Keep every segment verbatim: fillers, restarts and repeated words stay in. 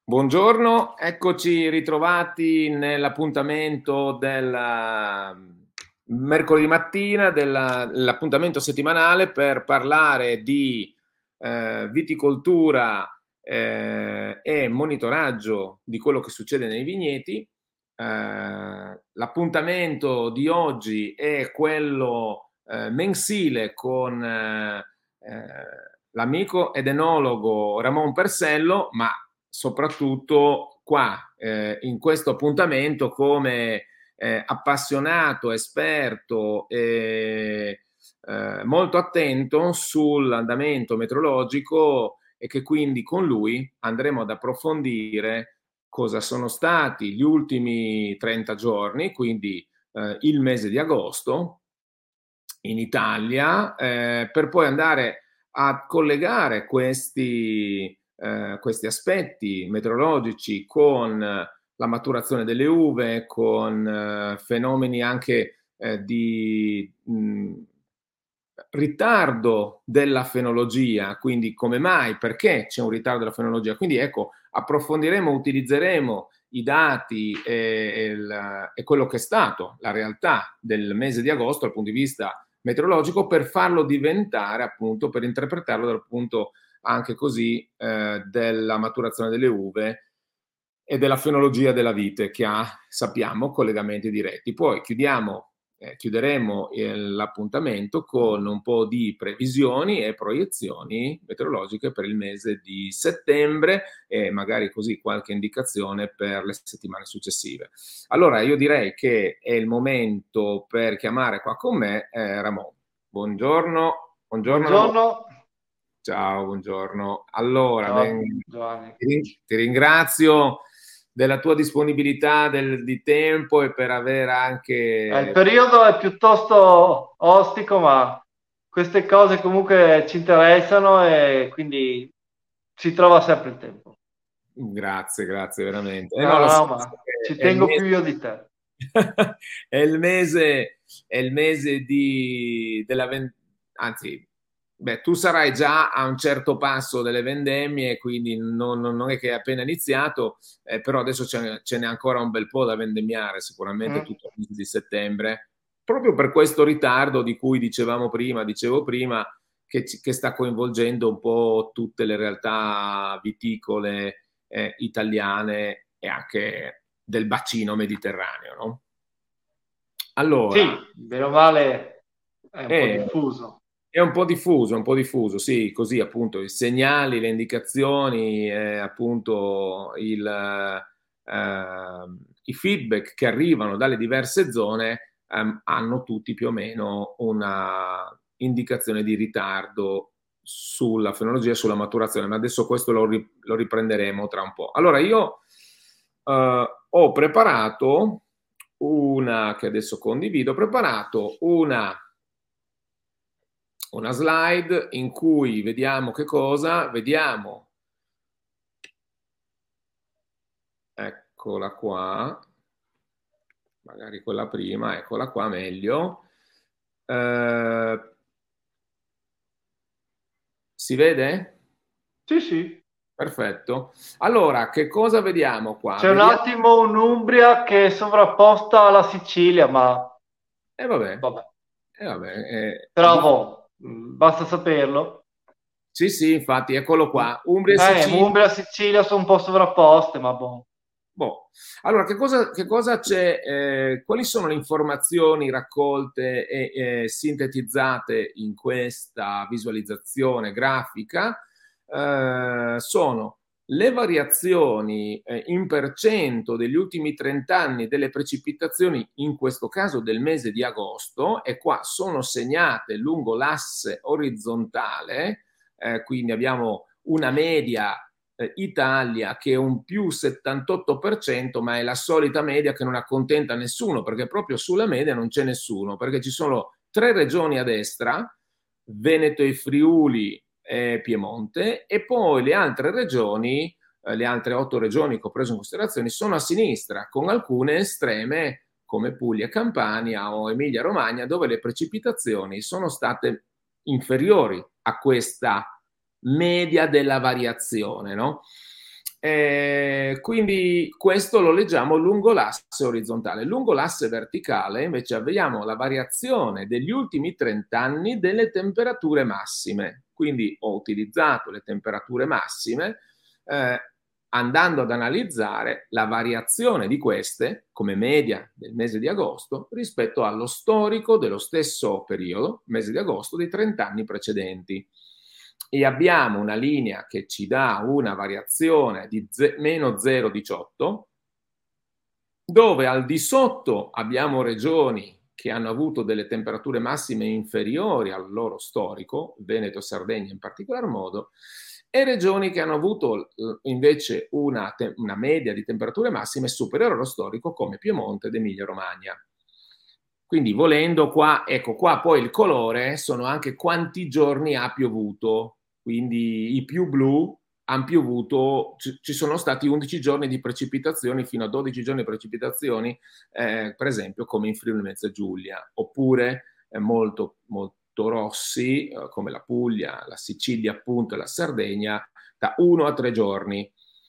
Buongiorno, eccoci ritrovati nell'appuntamento del uh, mercoledì mattina, dell'appuntamento settimanale per parlare di uh, viticoltura uh, e monitoraggio di quello che succede nei vigneti. Uh, l'appuntamento di oggi è quello uh, mensile con uh, uh, l'amico ed enologo Ramon Persello, ma soprattutto qua eh, in questo appuntamento come eh, appassionato, esperto e eh, molto attento sull'andamento meteorologico e che quindi con lui andremo ad approfondire cosa sono stati gli ultimi trenta giorni, quindi eh, il mese di agosto in Italia, eh, per poi andare a collegare questi Uh, questi aspetti meteorologici con uh, la maturazione delle uve, con uh, fenomeni anche uh, di mh, ritardo della fenologia, quindi come mai, perché c'è un ritardo della fenologia. Quindi ecco, approfondiremo, utilizzeremo i dati e, e, il, e quello che è stato la realtà del mese di agosto dal punto di vista meteorologico per farlo diventare appunto, per interpretarlo dal punto anche così eh, della maturazione delle uve e della fenologia della vite che ha, sappiamo, collegamenti diretti. Poi chiudiamo, eh, chiuderemo eh, l'appuntamento con un po' di previsioni e proiezioni meteorologiche per il mese di settembre e magari così qualche indicazione per le settimane successive. Allora io direi che è il momento per chiamare qua con me eh, Ramon. Buongiorno, buongiorno Ramon. Buongiorno. Ciao, buongiorno. Allora, Ciao, ben, Giovanni. ti, ti ringrazio della tua disponibilità del, di tempo e per aver Eh, il anche... periodo è piuttosto ostico, ma queste cose comunque ci interessano e quindi si trova sempre il tempo. Grazie, grazie veramente. Eh No, no, lo so, no, ma ci è il tengo più mese, io di te. è il mese, è il mese di, della ven- anzi, beh, tu sarai già a un certo passo delle vendemmie, quindi non, non- non è che è appena iniziato, eh, però adesso ce, ce n'è ancora un bel po' da vendemmiare, sicuramente Mm. tutto il mese di settembre, proprio per questo ritardo di cui dicevamo prima, dicevo prima, che, ci- che sta coinvolgendo un po' tutte le realtà viticole eh, italiane e anche del bacino mediterraneo, no? Sì, Allora, bene o male è un po' è, diffuso. è un po' diffuso, un po' diffuso, sì, così appunto i segnali, le indicazioni, eh, appunto il, eh, i feedback che arrivano dalle diverse zone ehm, hanno tutti più o meno una indicazione di ritardo sulla fenologia, sulla maturazione, ma adesso questo lo, ri- lo riprenderemo tra un po'. Allora, io eh, ho preparato una, che adesso condivido, ho preparato una, una slide in cui vediamo che cosa, vediamo, eccola qua, magari quella prima, eccola qua meglio. Eh, si vede? Sì, sì. Perfetto. Allora, che cosa vediamo qua? C'è un Vediamo, attimo un'Umbria che è sovrapposta alla Sicilia, ma e eh, vabbè, vabbè. eh, vabbè, eh, Però di- boh, mm, basta saperlo. sì, sì, infatti, eccolo qua. Umbria e Eh, Sicilia. Umbria e Sicilia sono un po' sovrapposte, ma boh. Boh. Allora, che cosa, che cosa c'è? Eh, quali sono le informazioni raccolte e eh, sintetizzate in questa visualizzazione grafica? Eh, sono le variazioni eh, in percento degli ultimi trenta anni delle precipitazioni, in questo caso del mese di agosto, e qua sono segnate lungo l'asse orizzontale, eh, quindi abbiamo una media eh, Italia che è un più settantotto per cento, ma è la solita media che non accontenta nessuno, perché proprio sulla media non c'è nessuno, perché ci sono tre regioni a destra, Veneto e Friuli e Piemonte, e poi le altre regioni, eh, le altre otto regioni che ho preso in considerazione, sono a sinistra, con alcune estreme come Puglia, Campania o Emilia-Romagna, dove le precipitazioni sono state inferiori a questa media della variazione, no? Eh, quindi questo lo leggiamo lungo l'asse orizzontale. Lungo l'asse verticale invece abbiamo la variazione degli ultimi trenta anni delle temperature massime. Quindi ho utilizzato le temperature massime eh, andando ad analizzare la variazione di queste come media del mese di agosto rispetto allo storico dello stesso periodo, mese di agosto, dei trenta anni precedenti. E abbiamo una linea che ci dà una variazione di ze- meno zero virgola diciotto, dove al di sotto abbiamo regioni che hanno avuto delle temperature massime inferiori al loro storico, Veneto e Sardegna in particolar modo, e regioni che hanno avuto invece una, te- una media di temperature massime superiore allo storico, come Piemonte ed Emilia-Romagna. Quindi volendo qua, ecco qua poi il colore sono anche quanti giorni ha piovuto, quindi i più blu hanno piovuto, ci, ci sono stati undici giorni di precipitazioni fino a dodici giorni di precipitazioni, eh, per esempio come in Friuli Venezia Giulia, oppure eh, molto, molto rossi eh, come la Puglia, la Sicilia appunto e la Sardegna da uno a tre giorni.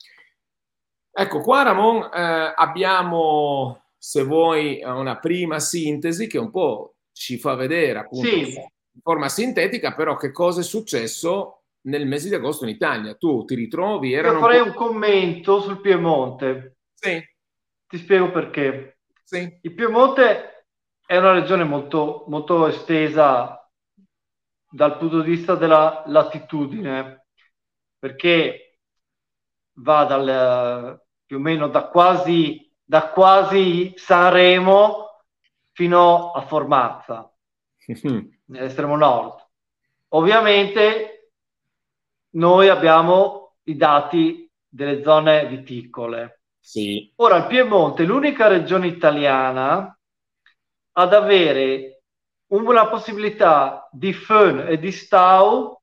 Ecco qua Ramon eh, abbiamo, se vuoi, una prima sintesi che un po' ci fa vedere appunto Sì, in forma sintetica però che cosa è successo nel mese di agosto in Italia. Tu ti ritrovi, io erano un farei po'... un commento sul Piemonte. Sì, Ti spiego perché. sì. Il Piemonte è una regione molto, molto estesa dal punto di vista della latitudine, perché va dal, più o meno da quasi, da quasi Sanremo fino a Formazza, nell'estremo nord. Ovviamente noi abbiamo i dati delle zone viticole. Sì. Ora, il Piemonte è l'unica regione italiana ad avere una possibilità di Föhn e di Stau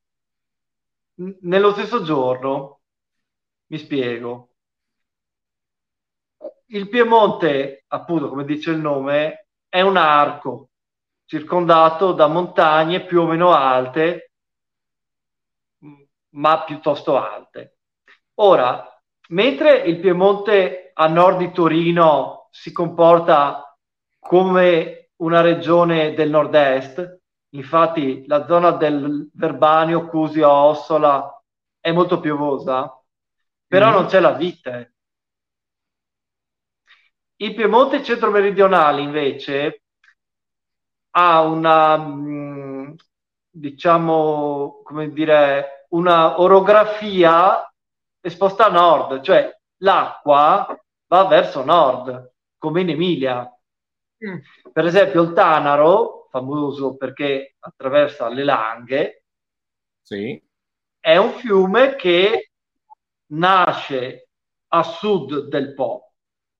nello stesso giorno. Mi spiego. Il Piemonte, appunto, come dice il nome, è un arco circondato da montagne più o meno alte, ma piuttosto alte. Ora, mentre il Piemonte a nord di Torino si comporta come una regione del nord-est, infatti la zona del Verbanio, Cusio, Ossola è molto piovosa, però Mm-hmm. non c'è la vite. Il Piemonte centro-meridionale invece ha una, mh, diciamo, come dire, una orografia esposta a nord, cioè l'acqua va verso nord, come in Emilia. Mm. Per esempio il Tanaro, famoso perché attraversa le Langhe, Sì. è un fiume che nasce a sud del Po,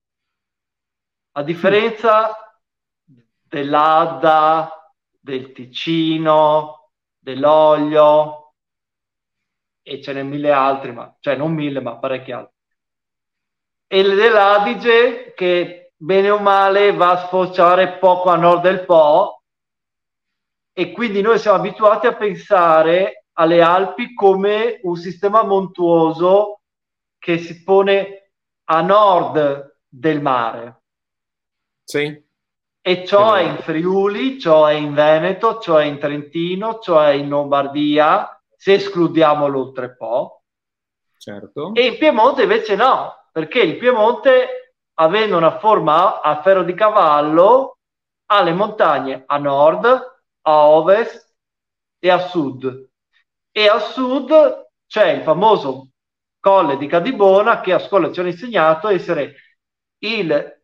a differenza dell'Adda, del Ticino, dell'Oglio, e ce n'è mille altri, ma, cioè non mille, ma parecchi altri. E dell'Adige, che bene o male va a sfociare poco a nord del Po, e quindi noi siamo abituati a pensare alle Alpi come un sistema montuoso che si pone a nord del mare. Sì. E È ciò è in vero. Friuli, ciò è in Veneto, ciò è in Trentino, ciò è in Lombardia, se escludiamo l'Oltrepo. Certo. E in Piemonte invece no, perché il Piemonte, avendo una forma a ferro di cavallo, ha le montagne a nord, a ovest e a sud. E a sud c'è il famoso Colle di Cadibona, che a scuola ci hanno insegnato essere il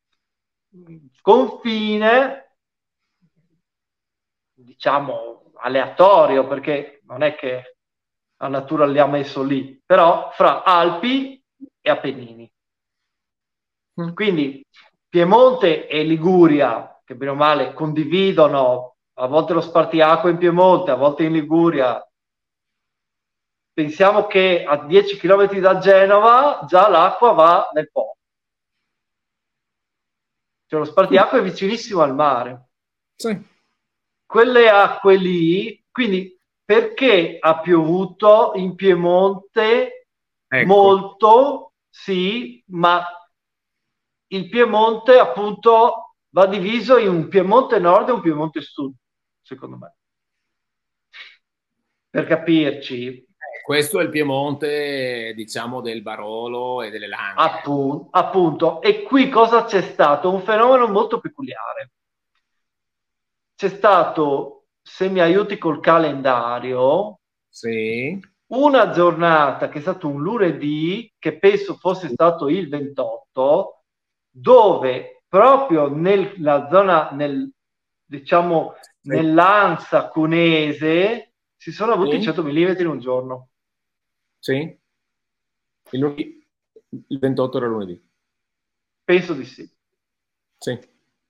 confine, diciamo, aleatorio, perché non è che la natura li ha messo lì, però fra Alpi e Appennini. Mm. Quindi Piemonte e Liguria, che bene o male condividono a volte lo spartiacque in Piemonte, a volte in Liguria. Pensiamo che a dieci chilometri da Genova già l'acqua va nel Po. Cioè lo spartiacque è vicinissimo al mare. Sì. Quelle acque lì, quindi perché ha piovuto in Piemonte Ecco. molto, sì, ma il Piemonte appunto va diviso in un Piemonte nord e un Piemonte sud, secondo me. Per capirci, Eh, questo è il Piemonte, diciamo, del Barolo e delle Langhe. appunto, appunto, e qui cosa c'è stato? Un fenomeno molto peculiare. C'è stato, se mi aiuti col calendario, Sì. una giornata che è stato un lunedì, che penso fosse stato il ventotto, dove proprio nella zona, nel, diciamo, Sì. nell'Ansa cunese si sono avuti Sì. cento millimetri in un giorno. Sì. Il, lunedì- il ventotto era lunedì. Penso di sì. Sì.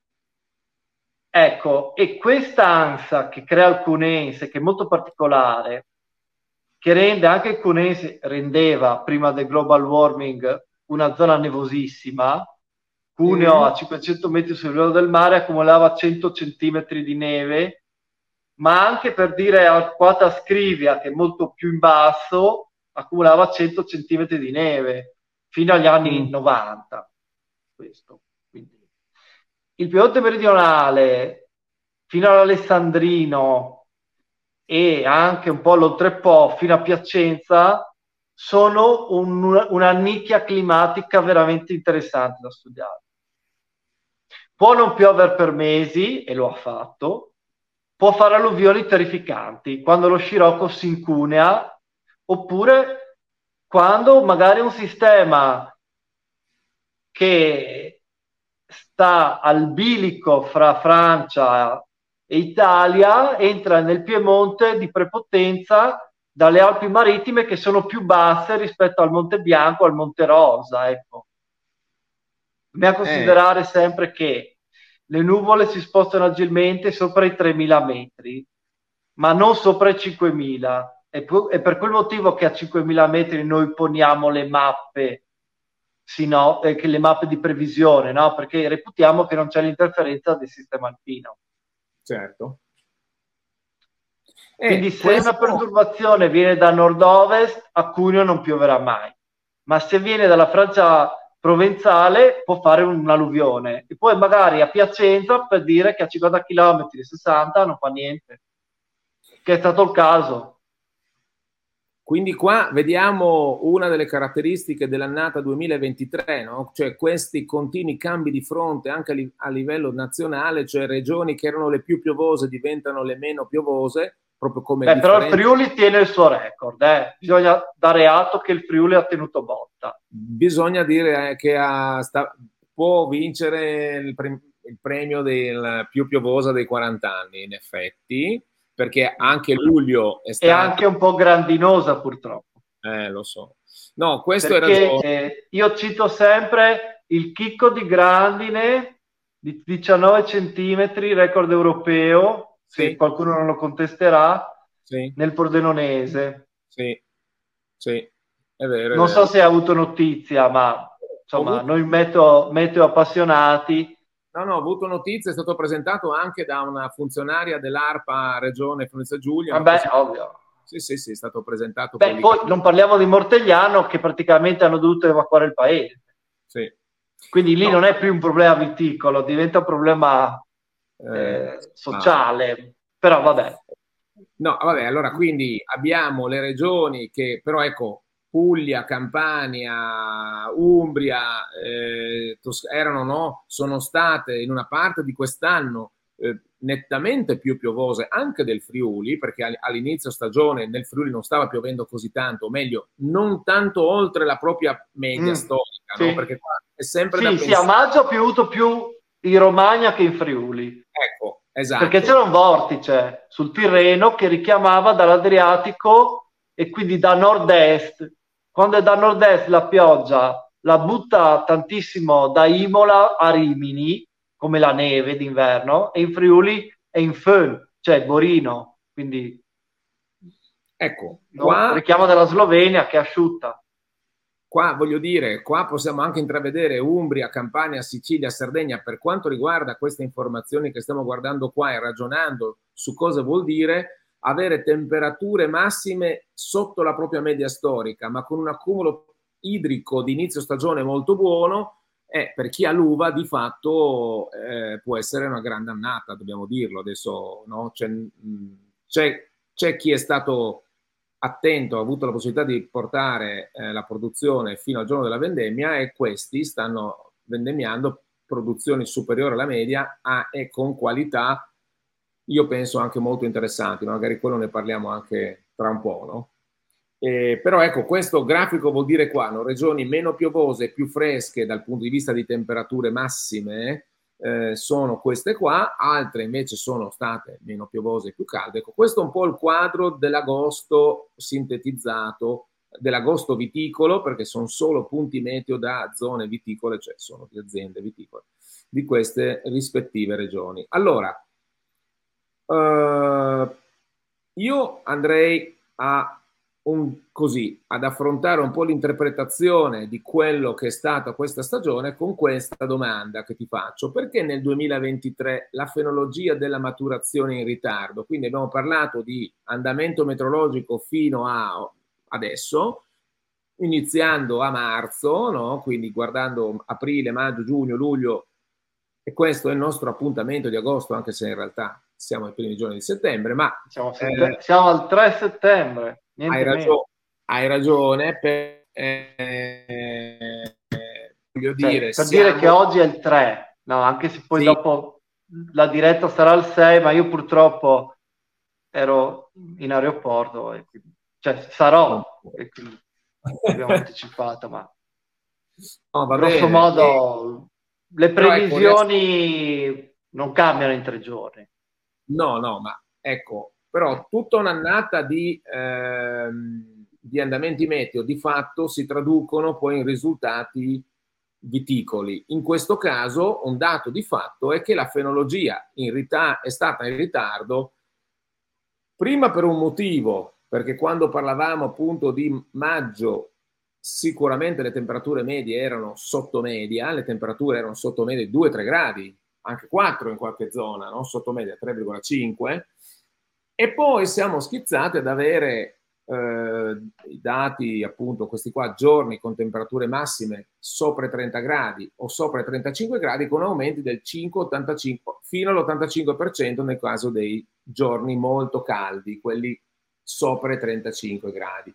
Ecco, e questa ansa che crea il cunense, che è molto particolare, che rende anche il cunense, rendeva prima del global warming una zona nevosissima. Cuneo Mm. a cinquecento metri sul livello del mare accumulava cento centimetri di neve, ma anche per dire Arquata Scrivia, che è molto più in basso, accumulava cento centimetri di neve fino agli anni Mm. novanta. Questo. Quindi. Il Piemonte meridionale fino all'Alessandrino e anche un po' l'Oltrepo fino a Piacenza sono un, una nicchia climatica veramente interessante da studiare. Può non piovere per mesi, e lo ha fatto, può fare alluvioni terrificanti, quando lo scirocco si incunea, oppure quando magari un sistema che sta al bilico fra Francia e Italia entra nel Piemonte di prepotenza dalle Alpi Marittime che sono più basse rispetto al Monte Bianco, al Monte Rosa, ecco. Dobbiamo Eh, considerare sempre che le nuvole si spostano agilmente sopra i tremila metri, ma non sopra i cinquemila. È per quel motivo che a cinquemila metri noi poniamo le mappe, sì, no, eh, che le mappe di previsione, no? Perché reputiamo che non c'è l'interferenza del sistema alpino. certo. Quindi Eh, se una questo perturbazione viene da nord-ovest, a Cuneo non pioverà mai. Ma se viene dalla Francia provenzale può fare un'alluvione. E poi magari a Piacenza per dire che a cinquanta chilometri, sessanta non fa niente. Che è stato il caso. Quindi qua vediamo una delle caratteristiche dell'annata duemilaventitré, no? Cioè questi continui cambi di fronte anche a, li a livello nazionale, cioè regioni che erano le più piovose diventano le meno piovose, proprio come Beh, però il differenza. Friuli tiene il suo record, eh. Bisogna dare atto che il Friuli ha tenuto botta. Bisogna dire eh, che ha, sta, può vincere il, pre il premio del più piovosa dei quaranta anni, in effetti, perché anche luglio è E stato... anche un po' grandinosa purtroppo. Eh, lo so. No, questo era Perché già... eh, io cito sempre il chicco di grandine di diciannove centimetri, record europeo, se Sì, qualcuno non lo contesterà, sì, nel Pordenonese. sì, sì, è vero, è Non so vero. se hai avuto notizia, ma Ho insomma, avuto, noi meteo, meteo appassionati. no, no, ho avuto notizie, è stato presentato anche da una funzionaria dell'ARPA Regione Friuli Giulia, ma Vabbè, così... ovvio. Sì, sì, sì, è stato presentato Beh, quelli che... poi non parliamo di Mortegliano che praticamente hanno dovuto evacuare il paese. Sì. Quindi lì No, non è più un problema viticolo, diventa un problema eh, eh, ah. sociale. Però vabbè. No, vabbè, allora quindi abbiamo le regioni che però ecco, Puglia, Campania, Umbria, eh, erano, no, sono state in una parte di quest'anno eh, nettamente più piovose anche del Friuli, perché all'inizio stagione nel Friuli non stava piovendo così tanto, o meglio, non tanto oltre la propria media Mm, storica, no? sì. Perché qua è sempre da Sì, sì, a pensare. maggio ha piovuto più in Romagna che in Friuli, Ecco, perché esatto. c'era un vortice sul Tirreno che richiamava dall'Adriatico e quindi da nord-est. Quando è da nord-est la pioggia la butta tantissimo da Imola a Rimini, come la neve d'inverno, e in Friuli è in Föhn, cioè Borino, quindi Ecco, no? qua Richiamo dalla Slovenia che è asciutta. Qua voglio dire, qua possiamo anche intravedere Umbria, Campania, Sicilia, Sardegna. Per quanto riguarda queste informazioni che stiamo guardando qua e ragionando su cosa vuol dire avere temperature massime sotto la propria media storica, ma con un accumulo idrico di inizio stagione molto buono, e per chi ha l'uva di fatto eh, può essere una grande annata, dobbiamo dirlo adesso, no? C'è, c'è, c'è chi è stato attento, ha avuto la possibilità di portare eh, la produzione fino al giorno della vendemmia, e questi stanno vendemmiando produzioni superiori alla media a, e con qualità, io penso anche molto interessanti, magari quello ne parliamo anche tra un po', no? Eh, però ecco, questo grafico vuol dire qua, no? Regioni meno piovose e più fresche dal punto di vista di temperature massime eh, sono queste qua, altre invece sono state meno piovose e più calde. Ecco, questo è un po' il quadro dell'agosto sintetizzato, dell'agosto viticolo, perché sono solo punti meteo da zone viticole, cioè sono di aziende viticole, di queste rispettive regioni. Allora, eh, io andrei a Un, così, ad affrontare un po' l'interpretazione di quello che è stata questa stagione con questa domanda che ti faccio: perché nel duemilaventitré la fenologia della maturazione in ritardo? Quindi abbiamo parlato di andamento meteorologico fino a adesso, iniziando a marzo, no? Quindi guardando aprile, maggio, giugno, luglio, e questo è il nostro appuntamento di agosto, anche se in realtà siamo ai primi giorni di settembre, ma Siamo, eh, siamo al tre settembre, hai niente meno. ragione, hai ragione per, eh, voglio Cioè, dire, per dire che siamo... oggi è il tre, no, anche se poi Sì, dopo la diretta sarà il sei, ma io purtroppo ero in aeroporto, e quindi, cioè sarò, e quindi abbiamo anticipato, ma no, va grosso bene. E, modo le però ecco, riass- previsioni non cambiano in tre giorni. no, no, ma ecco, però tutta un'annata di, ehm, di andamenti meteo di fatto si traducono poi in risultati viticoli. In questo caso un dato di fatto è che la fenologia in rita- è stata in ritardo, prima per un motivo, perché quando parlavamo appunto di maggio sicuramente le temperature medie erano sotto media, le temperature erano sotto media di due tre gradi, anche quattro in qualche zona, no? Sotto media tre virgola cinque, e poi siamo schizzati ad avere eh, i dati, appunto questi qua, giorni con temperature massime sopra i trenta gradi o sopra i trentacinque gradi, con aumenti del cinque ottantacinque fino all'ottantacinque per cento nel caso dei giorni molto caldi, quelli sopra i trentacinque gradi.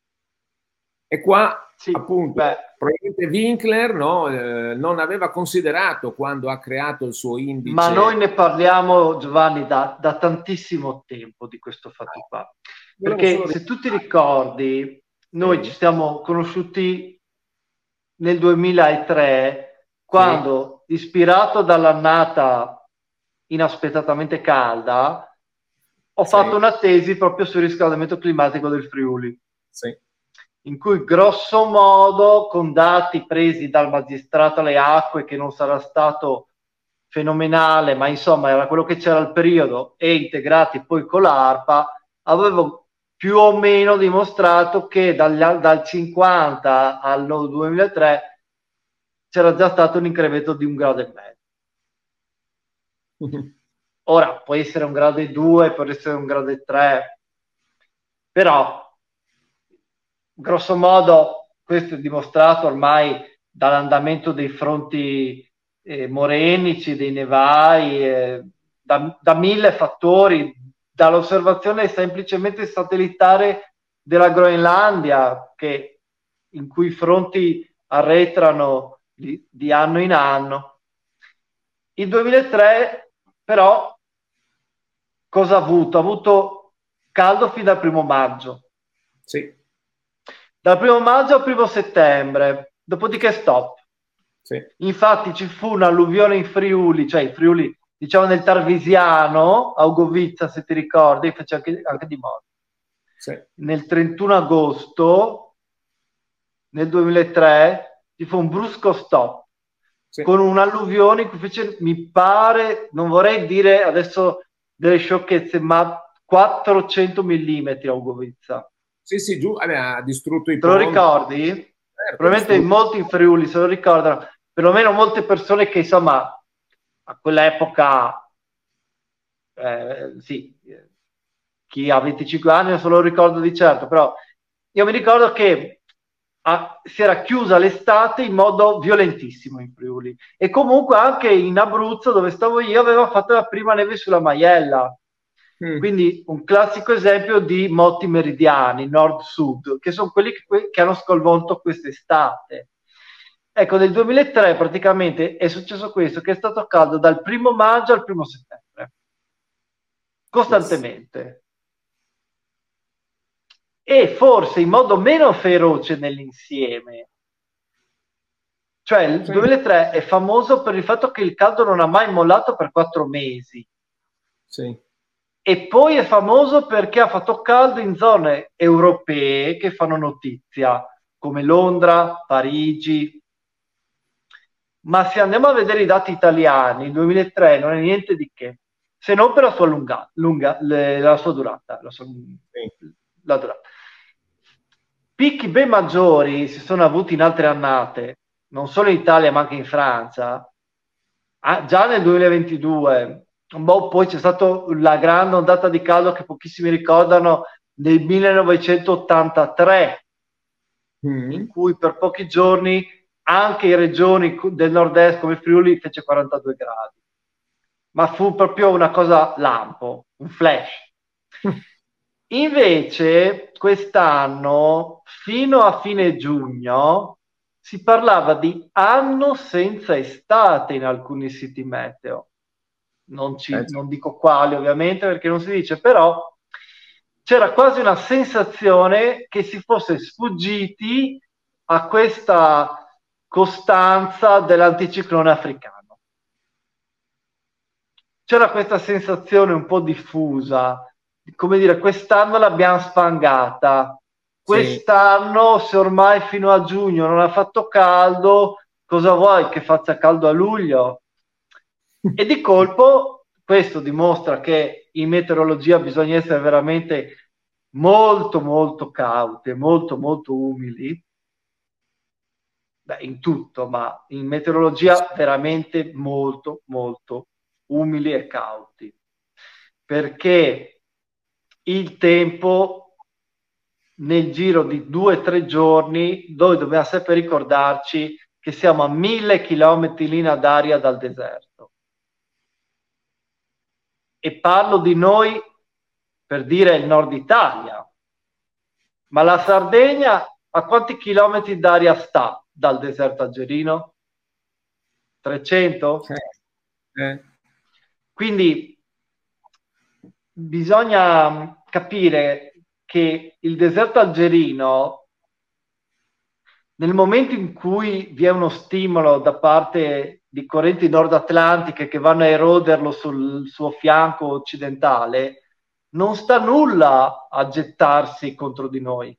E qua, Sì, appunto, beh, probabilmente Winkler, no, eh, non aveva considerato, quando ha creato il suo ma noi indice. ne parliamo, Giovanni, da, da tantissimo tempo di questo fatto qua. Volevo Perché solo se tu ti ricordare. ricordi, noi ci Sì, siamo conosciuti nel duemilatré, sì, quando, ispirato dall'annata inaspettatamente calda, ho fatto sì, una tesi proprio sul riscaldamento climatico del Friuli, sì. in cui grosso modo, con dati presi dal magistrato alle acque, che non sarà stato fenomenale, ma insomma era quello che c'era al periodo, e integrati poi con l'ARPA, avevo più o meno dimostrato che dal, dal cinquanta al duemilatré c'era già stato un incremento di un grado e mezzo. Ora può essere un grado e due, può essere un grado e tre, però grosso modo questo è dimostrato ormai dall'andamento dei fronti eh, morenici, dei nevai, eh, da, da mille fattori, dall'osservazione semplicemente satellitare della Groenlandia, che, in cui i fronti arretrano di, di anno in anno. Il duemilatré però cosa ha avuto? Ha avuto caldo fino al primo maggio. Sì, Dal primo maggio al primo settembre, dopodiché stop. sì, Infatti ci fu un'alluvione in Friuli, cioè in Friuli, diciamo nel Tarvisiano, a Ugovizza, se ti ricordi, fece anche, anche di morte. sì, Nel trentuno agosto, nel duemilatré, ci fu un brusco stop, sì. con un'alluvione in cui fece, mi pare, non vorrei dire adesso delle sciocchezze, ma quattrocento millimetri a Ugovizza. Sì, sì, giù, vabbè, ha distrutto i Te lo ponti. ricordi? Certo, ha Probabilmente in distrutto. molti in Friuli se lo ricordano, perlomeno molte persone che insomma a quell'epoca, eh, sì, chi ha venticinque anni non se lo ricordo di certo, però io mi ricordo che a, si era chiusa l'estate in modo violentissimo in Friuli, e comunque anche in Abruzzo, dove stavo io, aveva fatto la prima neve sulla Maiella. Mm. Quindi un classico esempio di moti meridiani, nord-sud, che sono quelli che, che hanno sconvolto quest'estate. Ecco, nel duemilatré praticamente è successo questo, che è stato caldo dal primo maggio al primo settembre, costantemente. Yes. E forse in modo meno feroce nell'insieme. Cioè il sì. duemilatré è famoso per il fatto che il caldo non ha mai mollato per quattro mesi. Sì. E poi è famoso perché ha fatto caldo in zone europee che fanno notizia, come Londra, Parigi. Ma se andiamo a vedere i dati italiani, il duemilatré non è niente di che, se non per la sua lunga, lunga le, la sua durata, la sua, sì. la durata. Picchi ben maggiori si sono avuti in altre annate, non solo in Italia ma anche in Francia. Ah, già nel duemilaventidue, boh, poi c'è stata la grande ondata di caldo che pochissimi ricordano nel millenovecentottantatré, mm. in cui per pochi giorni anche in regioni del nord-est come Friuli fece quarantadue gradi. Ma fu proprio una cosa lampo, un flash. Invece quest'anno, fino a fine giugno, si parlava di anno senza estate in alcuni siti meteo. Non, ci, eh. non dico quali ovviamente perché non si dice, però c'era quasi una sensazione che si fosse sfuggiti a questa costanza dell'anticiclone africano. C'era questa sensazione un po' diffusa, come dire, quest'anno l'abbiamo spangata, quest'anno sì. Se ormai fino a giugno non ha fatto caldo, cosa vuoi che faccia caldo a luglio? E di colpo questo dimostra che in meteorologia bisogna essere veramente molto molto cauti, molto molto umili. Beh, in tutto, ma in meteorologia veramente molto molto umili e cauti, perché il tempo nel giro di due o tre giorni, noi dobbiamo sempre ricordarci che siamo a mille chilometri in linea d'aria dal deserto. E parlo di noi per dire il nord Italia, ma la Sardegna a quanti chilometri d'aria sta dal deserto algerino? trecento? Eh. Eh. Quindi bisogna capire che il deserto algerino, nel momento in cui vi è uno stimolo da parte di correnti nord-atlantiche che vanno a eroderlo sul suo fianco occidentale, non sta nulla a gettarsi contro di noi.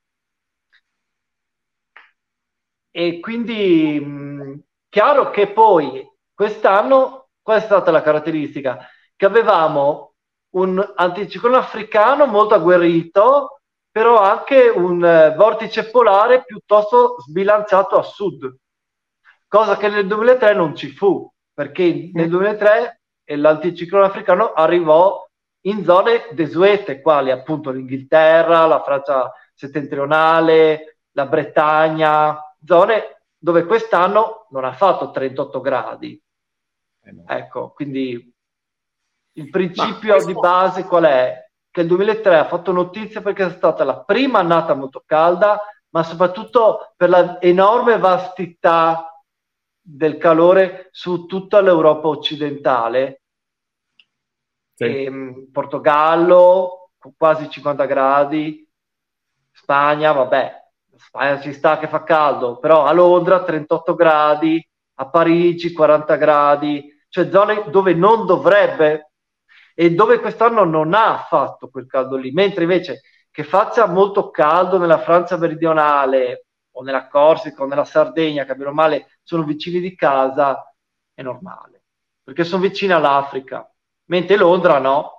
E quindi mh, chiaro che poi quest'anno, qual è stata la caratteristica? Che avevamo un anticiclone africano molto agguerrito, però anche un eh, vortice polare piuttosto sbilanciato a sud, cosa che nel duemilatré non ci fu, perché nel duemilatré l'anticiclone africano arrivò in zone desuete, quali appunto l'Inghilterra, la Francia settentrionale, la Bretagna, zone dove quest'anno non ha fatto trentotto gradi. Eh no. Ecco, quindi il principio questo... di base qual è? Che il duemilatré ha fatto notizia perché è stata la prima annata molto calda, ma soprattutto per la enorme vastità del calore su tutta l'Europa occidentale. Sì. E, Portogallo con quasi cinquanta gradi, Spagna, vabbè, Spagna ci sta che fa caldo, però a Londra trentotto gradi, a Parigi quaranta gradi, cioè zone dove non dovrebbe e dove quest'anno non ha fatto quel caldo lì, mentre invece che faccia molto caldo nella Francia meridionale o nella Corsica o nella Sardegna, che bene o male sono vicini di casa, è normale, perché sono vicini all'Africa, mentre Londra no.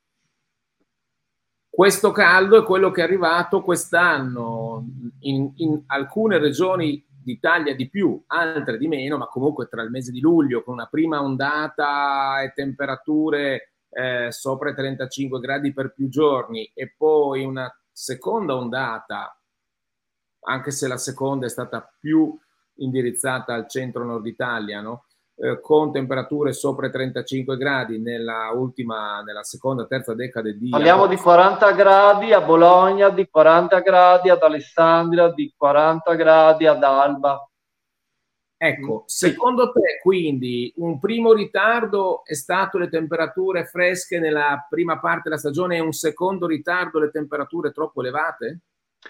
Questo caldo è quello che è arrivato quest'anno in, in alcune regioni d'Italia di più, altre di meno, ma comunque tra il mese di luglio con una prima ondata e temperature eh, sopra i trentacinque gradi per più giorni e poi una seconda ondata anche se la seconda è stata più indirizzata al centro-nord Italia, no? Eh, con temperature sopra i trentacinque gradi nella ultima, nella seconda, terza decade di Parliamo agosto. di quaranta gradi a Bologna, di quaranta gradi ad Alessandria, di quaranta gradi ad Alba. Ecco, Sì. secondo te quindi un primo ritardo è stato le temperature fresche nella prima parte della stagione e un secondo ritardo le temperature troppo elevate?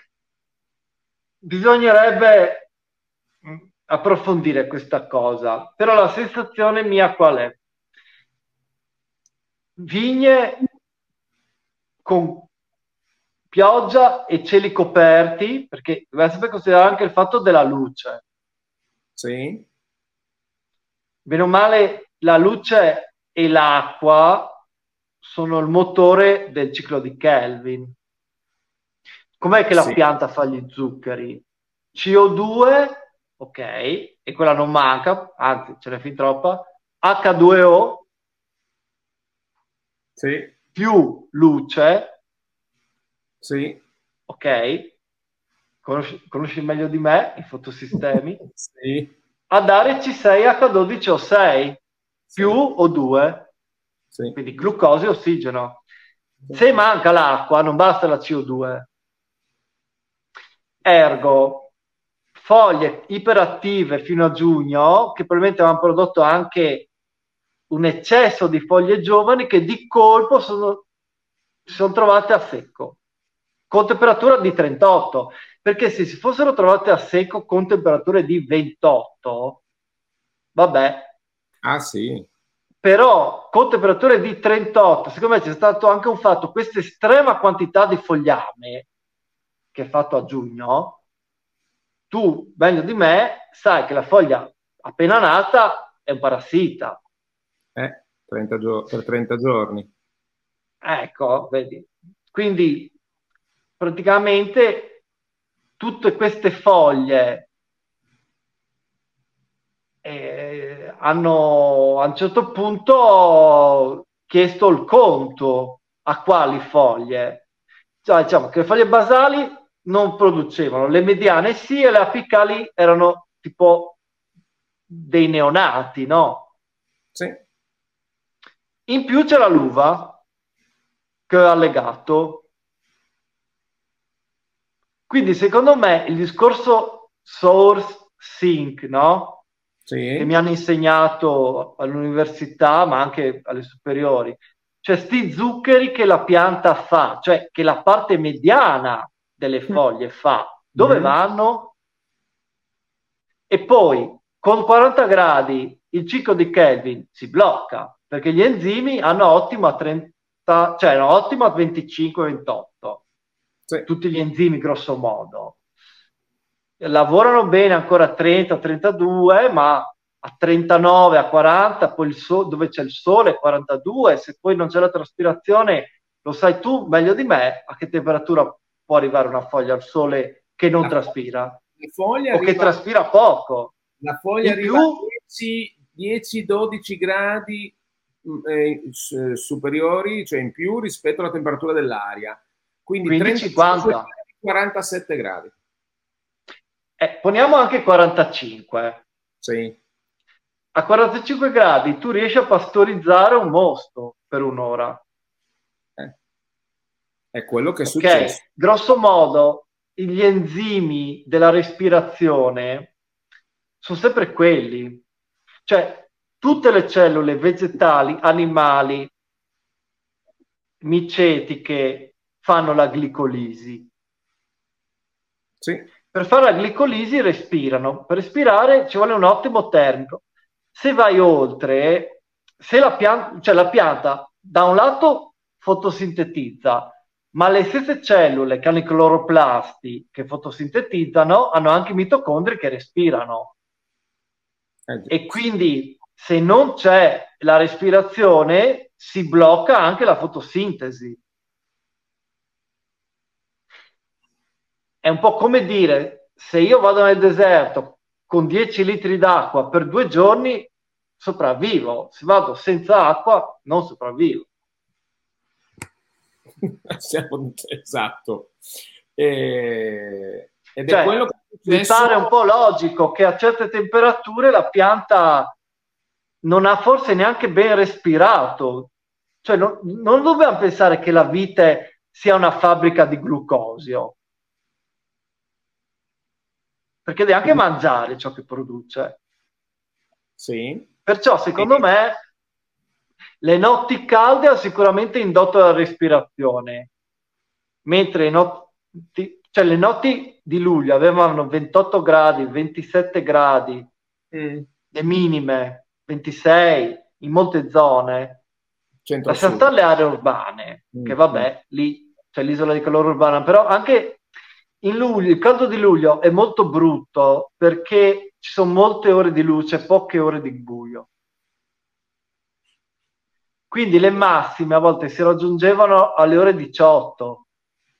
Bisognerebbe approfondire questa cosa, però la sensazione mia qual è? Vigne con pioggia e cieli coperti, perché deve sempre considerare anche il fatto della luce. Sì. Bene o male, la luce e l'acqua sono il motore del ciclo di Kelvin. Com'è che la Sì. pianta fa gli zuccheri? C O due, ok, e quella non manca, anzi ce n'è fin troppa, H due O, Sì. più luce, Sì. ok, conosci, conosci meglio di me i fotosistemi, Sì. a dare C sei H dodici O sei, Sì. più O due, Sì. quindi glucosio e ossigeno. Se manca l'acqua non basta la C O due. Ergo, foglie iperattive fino a giugno, che probabilmente avevano prodotto anche un eccesso di foglie giovani che di colpo sono, si sono trovate a secco, con temperatura di trentotto, perché se si fossero trovate a secco con temperature di ventotto, vabbè. Ah sì. Però con temperature di trentotto, secondo me c'è stato anche un fatto, questa estrema quantità di fogliame che è fatto a giugno, tu meglio di me sai che la foglia appena nata è un parassita. Eh, trenta gio- per trenta giorni. Ecco, vedi. Quindi praticamente tutte queste foglie eh, hanno a un certo punto chiesto il conto a quali foglie. Cioè, diciamo che le foglie basali non producevano, le mediane sì e le apicali erano tipo dei neonati, no? Sì. In più c'è la l'uva che ho allegato. Quindi secondo me il discorso source sync, no? Sì. Che mi hanno insegnato all'università, ma anche alle superiori, cioè sti zuccheri che la pianta fa, cioè che la parte mediana delle foglie fa, dove Mm. vanno? E poi con quaranta gradi il ciclo di Kelvin si blocca perché gli enzimi hanno ottimo a trenta, cioè hanno ottimo a venticinque ventotto. Sì. Tutti gli enzimi grosso modo lavorano bene ancora a trenta trentadue, ma a trentanove a quaranta, poi il so- dove c'è il sole quarantadue, se poi non c'è la traspirazione, lo sai tu meglio di me a che temperatura può arrivare una foglia al sole che non La traspira la foglia o che arriva, traspira poco. la foglia In arriva a più, dieci dodici gradi mh, eh, s- superiori, cioè in più rispetto alla temperatura dell'aria. Quindi quindi trentacinque cinquanta. gradi, quarantasette gradi. Eh, poniamo anche quarantacinque. Sì. A quarantacinque gradi tu riesci a pastorizzare un mosto per un'ora. Eh, È quello che è successo. Ok, grosso modo gli enzimi della respirazione sono sempre quelli. Cioè, tutte le cellule vegetali, animali, micetiche fanno la glicolisi. Sì. Per fare la glicolisi respirano. Per respirare ci vuole un ottimo termico. Se vai oltre, se la pianta, cioè la pianta da un lato fotosintetizza, ma le stesse cellule che hanno i cloroplasti che fotosintetizzano hanno anche i mitocondri che respirano. Eh, E quindi se non c'è la respirazione si blocca anche la fotosintesi. È un po' come dire, se io vado nel deserto con dieci litri d'acqua per due giorni, sopravvivo. Se vado senza acqua, non sopravvivo. Siamo, esatto. E, Ed è Cioè, quello che è mi successo. pare un po' logico che a certe temperature la pianta non ha forse neanche ben respirato. Cioè, non, non dobbiamo pensare che la vite sia una fabbrica di glucosio, perché deve anche mangiare ciò che produce. Sì. Perciò, secondo me, le notti calde hanno sicuramente indotto la respirazione, mentre le notti, cioè le notti di luglio avevano ventotto gradi, ventisette gradi, Mm. le minime, ventisei in molte zone. Lasciamo Centro-sud. stare le aree urbane, Mm. che vabbè, lì c'è l'isola di calore urbana, però anche in luglio, il caldo di luglio è molto brutto perché ci sono molte ore di luce, poche ore di buio. Quindi le massime a volte si raggiungevano alle ore diciotto,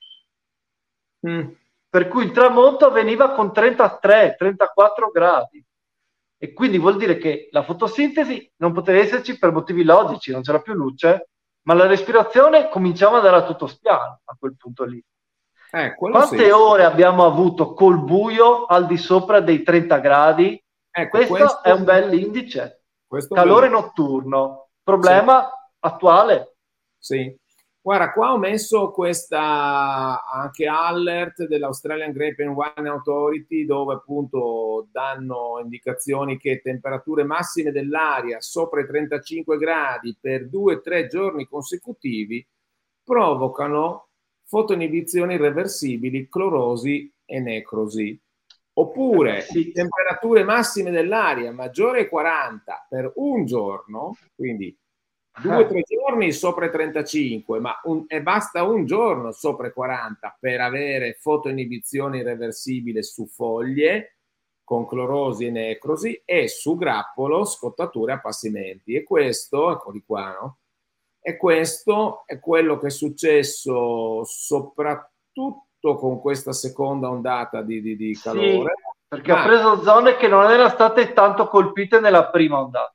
Mm. per cui il tramonto avveniva con trentatré trentaquattro gradi. E quindi vuol dire che la fotosintesi non poteva esserci per motivi logici, non c'era più luce, ma la respirazione cominciava ad andare a tutto spiano a quel punto lì. Eh, quello sì. Quante ore abbiamo avuto col buio al di sopra dei trenta gradi? Ecco, Questo, questo, è un bel indice. questo è un Calore bellissimo. notturno, problema Sì. attuale. Sì. Guarda, qua ho messo questa anche alert dell'Australian Grape and Wine Authority, dove appunto danno indicazioni che temperature massime dell'aria sopra i trentacinque gradi per due o tre giorni consecutivi provocano fotoinibizioni irreversibili, clorosi e necrosi. Oppure Sì. temperature massime dell'aria maggiore ai quaranta per un giorno, quindi due o tre giorni sopra i trentacinque, ma un, e basta un giorno sopra i quaranta per avere fotoinibizione irreversibile su foglie con clorosi e necrosi e su grappolo scottature e appassimenti. E questo, eccoli qua, no? E questo è quello che è successo soprattutto con questa seconda ondata di, di, di calore. Sì, perché ma ho preso zone che non erano state tanto colpite nella prima ondata.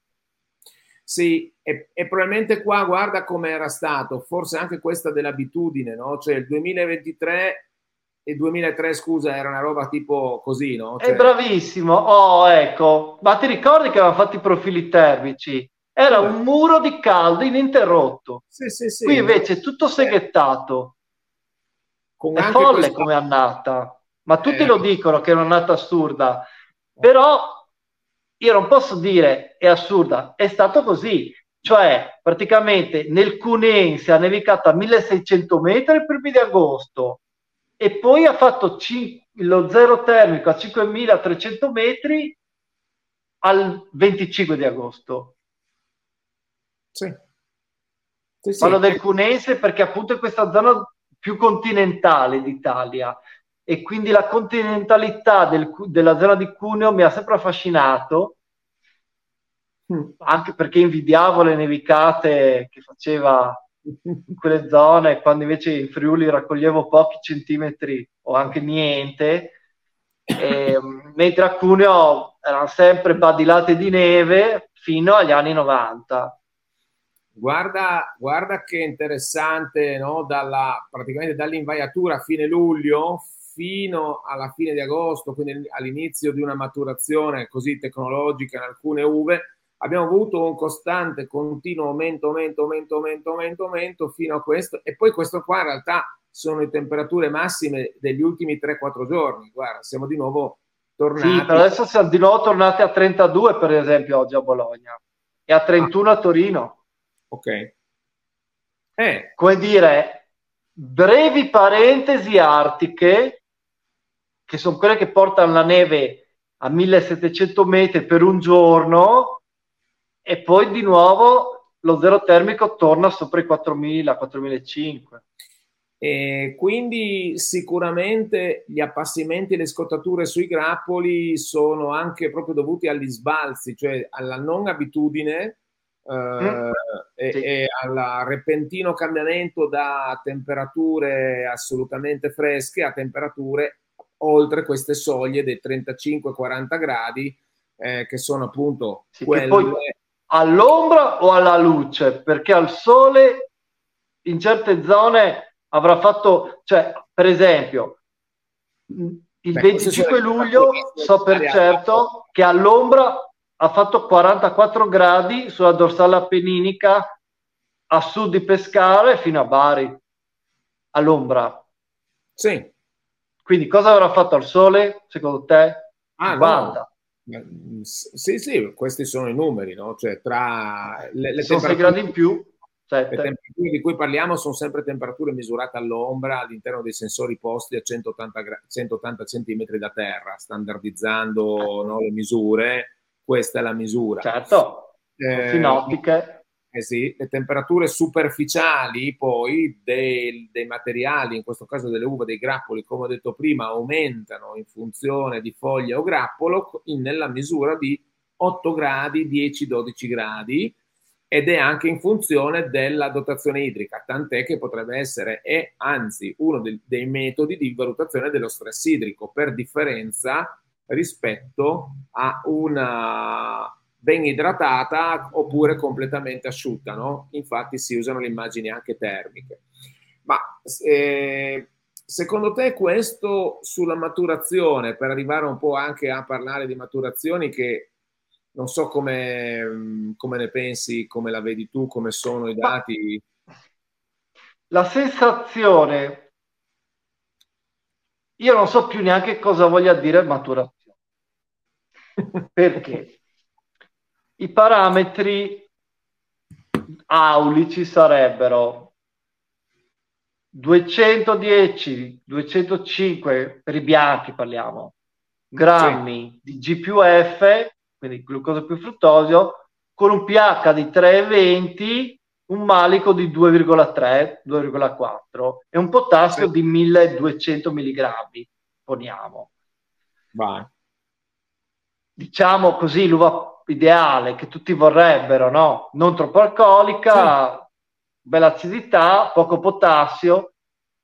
Sì, e, e probabilmente qua guarda come era stato, forse anche questa dell'abitudine, no? Cioè il duemilaventitré e duemilatré, scusa, era una roba tipo così, no? È Cioè, bravissimo. Oh, ecco. Ma ti ricordi che avevamo fatto i profili termici? Era dove? un muro di caldo ininterrotto. Sì, sì, Qui sì, ma invece è tutto seghettato. con È anche folle questo, come annata. Ma tutti eh, lo dicono che è un'annata assurda. Però io non posso dire è assurda. È stato così. Cioè, praticamente nel Cunense ha nevicato a milleseicento metri il primo di agosto e poi ha fatto cin- lo zero termico a cinquemilatrecento metri al venticinque di agosto. sì, sì, Parlo sì, del Cunense perché appunto è questa zona più continentale d'Italia e quindi la continentalità del, della zona di Cuneo mi ha sempre affascinato, anche perché invidiavo le nevicate che faceva in quelle zone, quando invece in Friuli raccoglievo pochi centimetri o anche niente, e, mentre a Cuneo erano sempre badilate di neve fino agli anni novanta. Guarda, guarda che interessante, no? Dalla, praticamente dall'invaiatura a fine luglio fino alla fine di agosto, quindi all'inizio di una maturazione così tecnologica in alcune uve, abbiamo avuto un costante, continuo aumento, aumento, aumento, aumento, aumento, aumento fino a questo. E poi questo qua in realtà sono le temperature massime degli ultimi tre quattro giorni. Guarda, siamo di nuovo Sì, tornati. però adesso siamo di nuovo tornati a trentadue per esempio oggi a Bologna e a Ah, trentuno a Torino. ok. Eh, Come dire, brevi parentesi artiche, che sono quelle che portano la neve a millesettecento metri per un giorno e poi di nuovo lo zero termico torna sopra i quattromila, quattromilacinquecento. E quindi sicuramente gli appassimenti e le scottature sui grappoli sono anche proprio dovuti agli sbalzi, cioè alla non abitudine Mm? eh, e, Sì. e al repentino cambiamento da temperature assolutamente fresche a temperature oltre queste soglie dei trentacinque quaranta gradi, eh, che sono appunto Sì, che poi quelle. all'ombra o alla luce, perché al sole in certe zone avrà fatto, cioè per esempio il Beh, queste sono venticinque le luglio temperature so per necessarie a- certo che all'ombra ha fatto quarantaquattro gradi sulla dorsale appenninica a sud di Pescara e fino a Bari, all'ombra. Sì. Quindi cosa avrà fatto al sole, secondo te? Ah, no. cinquanta. Mm, s- Sì, sì, questi sono i numeri, no? Cioè, tra le, le Sono sei temperature, gradi in più, le sette. temperature di cui parliamo sono sempre temperature misurate all'ombra all'interno dei sensori posti a centottanta, gra- centottanta centimetri da terra, standardizzando, no, le misure. Questa è la misura. Certo, sono Eh, sinottiche. eh sì, le temperature superficiali poi del- dei materiali, in questo caso delle uve, dei grappoli, come ho detto prima, aumentano in funzione di foglia o grappolo in- nella misura di otto gradi, dieci dodici gradi, ed è anche in funzione della dotazione idrica, tant'è che potrebbe essere, e anzi, uno dei, dei metodi di valutazione dello stress idrico, per differenza rispetto a una ben idratata oppure completamente asciutta, no? Infatti si usano le immagini anche termiche. Ma eh, secondo te questo sulla maturazione, per arrivare un po' anche a parlare di maturazioni che non so come, come ne pensi, come la vedi tu, come sono i Ma dati? la sensazione, io non so più neanche cosa voglia dire maturazione, perché i parametri aulici sarebbero duecentodieci, duecentocinque per i bianchi parliamo, Sì, grammi di G più F, quindi glucosio più fruttosio, con un pH di tre virgola venti, un malico di due virgola tre, due virgola quattro e un sì, potassio di milleduecento milligrammi, poniamo. vai. Diciamo così, l'uva ideale che tutti vorrebbero, no? Non troppo Sì, alcolica, bella acidità, poco potassio.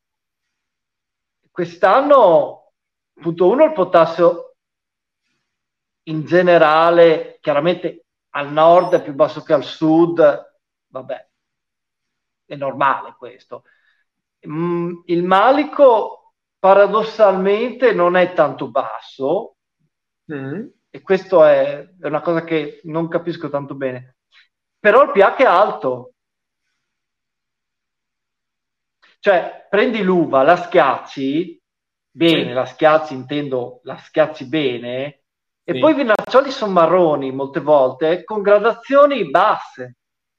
Quest'anno, punto uno, il potassio in generale, chiaramente al nord è più basso che al sud, vabbè, è normale questo. Mm, il malico paradossalmente non è tanto basso, mm, e questo è, è una cosa che non capisco tanto bene. Però il pH è alto, cioè prendi l'uva, la schiacci bene, sì, la schiacci intendo la schiacci bene, e poi i sì, vinaccioli sono marroni molte volte con gradazioni basse.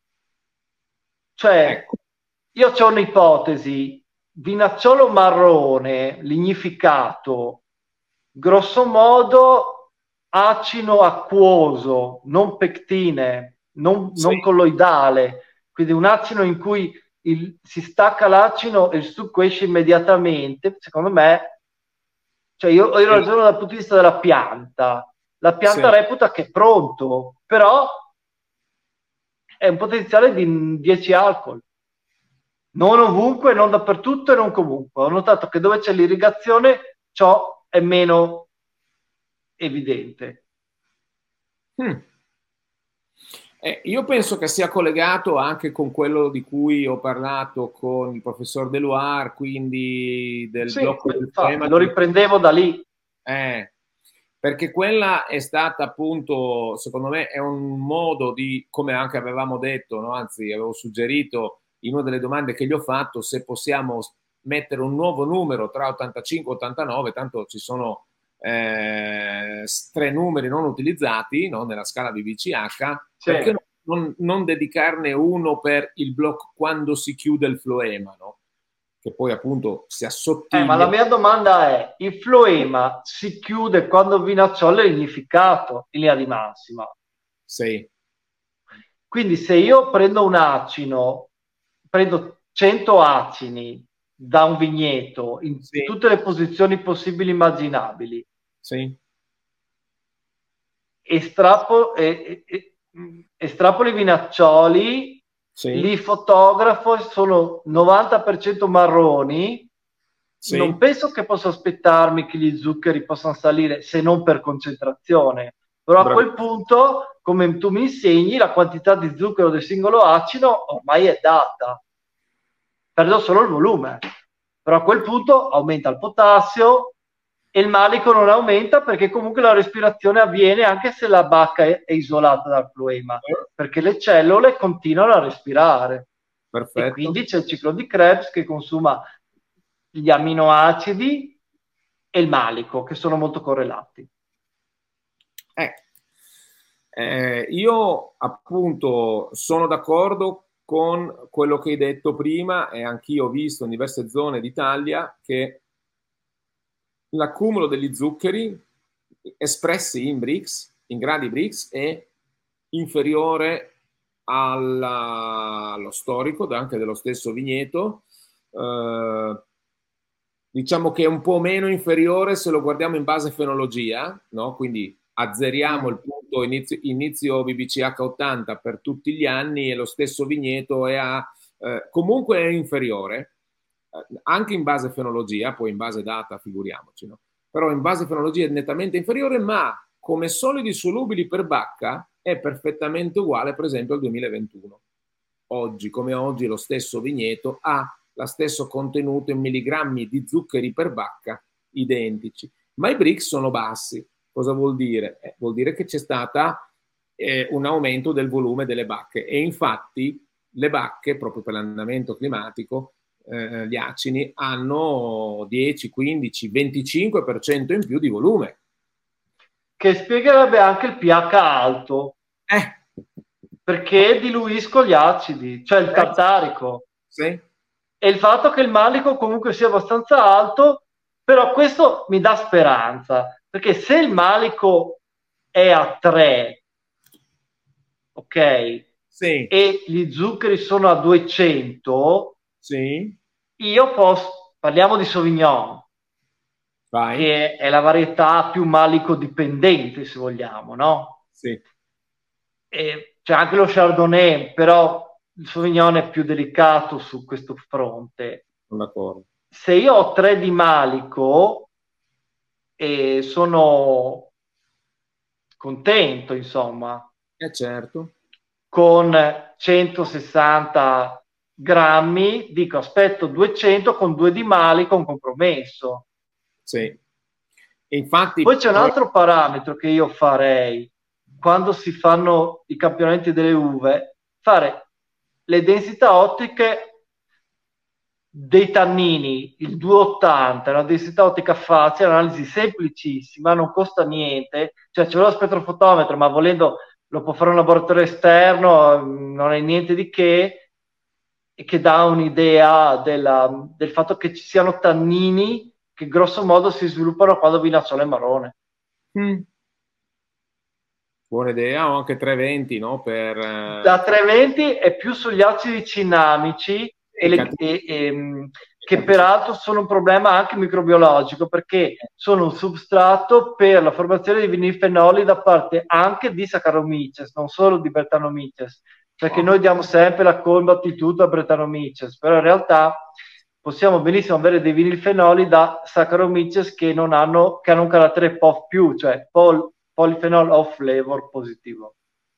Cioè, ecco, io ho un'ipotesi, vinacciolo marrone lignificato, grosso modo acino acquoso, non pectine, non, sì, non colloidale, quindi un acino in cui il, si stacca l'acino e il succo esce immediatamente, secondo me, cioè io, io sì, ragiono dal punto di vista della pianta, la pianta sì. reputa che è pronto, però è un potenziale di dieci alcol. Non ovunque, non dappertutto e non comunque. Ho notato che dove c'è l'irrigazione ciò è meno evidente. Mm. Eh, io penso che sia collegato anche con quello di cui ho parlato con il professor Deluar, quindi del Sì, blocco del infatti, poema. lo riprendevo da lì. Eh, perché quella è stata appunto, secondo me, è un modo di, come anche avevamo detto, no? Anzi, avevo suggerito in una delle domande che gli ho fatto, se possiamo mettere un nuovo numero tra ottantacinque e ottantanove, tanto ci sono eh, tre numeri non utilizzati, no? Nella scala B B C H, Sì. perché non, non, non dedicarne uno per il blocco quando si chiude il floema, no? Che poi appunto si Eh, ma la assottiglia. mia domanda è, il floema si chiude quando il vinacciolo è lignificato in linea di massima. Sì, Quindi se io prendo un acino, prendo cento acini da un vigneto in sì, tutte le posizioni possibili e immaginabili, sì, estrapo, eh, eh, estrapoli i vinaccioli, sì, li fotografo, sono novanta per cento marroni, non sì, penso che possa aspettarmi che gli zuccheri possano salire se non per concentrazione, però a quel bravissimo. punto, come tu mi insegni, la quantità di zucchero del singolo acido ormai è data, perdo solo il volume, però a quel punto aumenta il potassio, e il malico non aumenta perché comunque la respirazione avviene anche se la bacca è, è isolata dal floema, perché le cellule continuano a respirare. E Perfetto. quindi c'è il ciclo di Krebs che consuma gli amminoacidi e il malico, che sono molto correlati. Eh, eh, io appunto sono d'accordo con quello che hai detto prima e anch'io ho visto in diverse zone d'Italia che l'accumulo degli zuccheri espressi in brix, in gradi brix, è inferiore alla, allo storico, anche dello stesso vigneto. Eh, diciamo che è un po' meno inferiore se lo guardiamo in base fenologia, no? Quindi azzeriamo Mm. il punto inizio, inizio B B C H ottanta per tutti gli anni e lo stesso vigneto è a, eh, comunque è inferiore, eh, anche in base fenologia, poi in base data figuriamoci, no? Però in base fenologia è nettamente inferiore, ma come solidi solubili per bacca è perfettamente uguale per esempio al duemilaventuno. Oggi come oggi lo stesso vigneto ha lo stesso contenuto in milligrammi di zuccheri per bacca identici, ma i brix sono bassi. Cosa vuol dire? Eh, vuol dire che c'è stato eh, un aumento del volume delle bacche e infatti le bacche, proprio per l'andamento climatico, eh, gli acini hanno dieci, quindici, venticinque per cento in più di volume. Che spiegherebbe anche il pH alto, Eh, perché diluisco gli acidi, cioè il eh, tartarico. sì. E il fatto che il malico comunque sia abbastanza alto, però questo mi dà speranza, perché se il malico è a tre, ok, Sì, e gli zuccheri sono a duecento, sì, io posso, parliamo di Sauvignon, vai, che è la varietà più malico dipendente, se vogliamo, no? sì, E c'è anche lo Chardonnay, però il Sauvignon è più delicato su questo fronte. sono d'accordo. Se io ho tre di malico e sono contento, insomma, Eh certo, con centosessanta grammi, dico aspetto duecento con due di malico, un compromesso. sì. E infatti, Poi c'è un altro parametro che io farei quando si fanno i campionamenti delle uve, fare le densità ottiche dei tannini, il duecentottanta, è una densità ottica facile, un'analisi semplicissima, non costa niente, cioè c'è lo spettrofotometro, ma volendo lo può fare un laboratorio esterno, non è niente di che, e che dà un'idea della, del fatto che ci siano tannini che grosso modo si sviluppano quando Vinazzola è marrone. mm, buona idea, o anche trecentoventi, no? Per eh, Da trecentoventi è più sugli acidi cinnamici e i le, cattivi, e, e, i che cattivi. peraltro sono un problema anche microbiologico perché sono un substrato per la formazione di vinilfenoli da parte anche di Saccharomyces, non solo di Brettanomyces, perché Oh, noi diamo sempre la combattitura a Brettanomyces, però in realtà possiamo benissimo avere dei vinilfenoli da Saccharomyces che non hanno, che hanno un carattere P O F più, cioè pol, polyphenol off flavor positivo.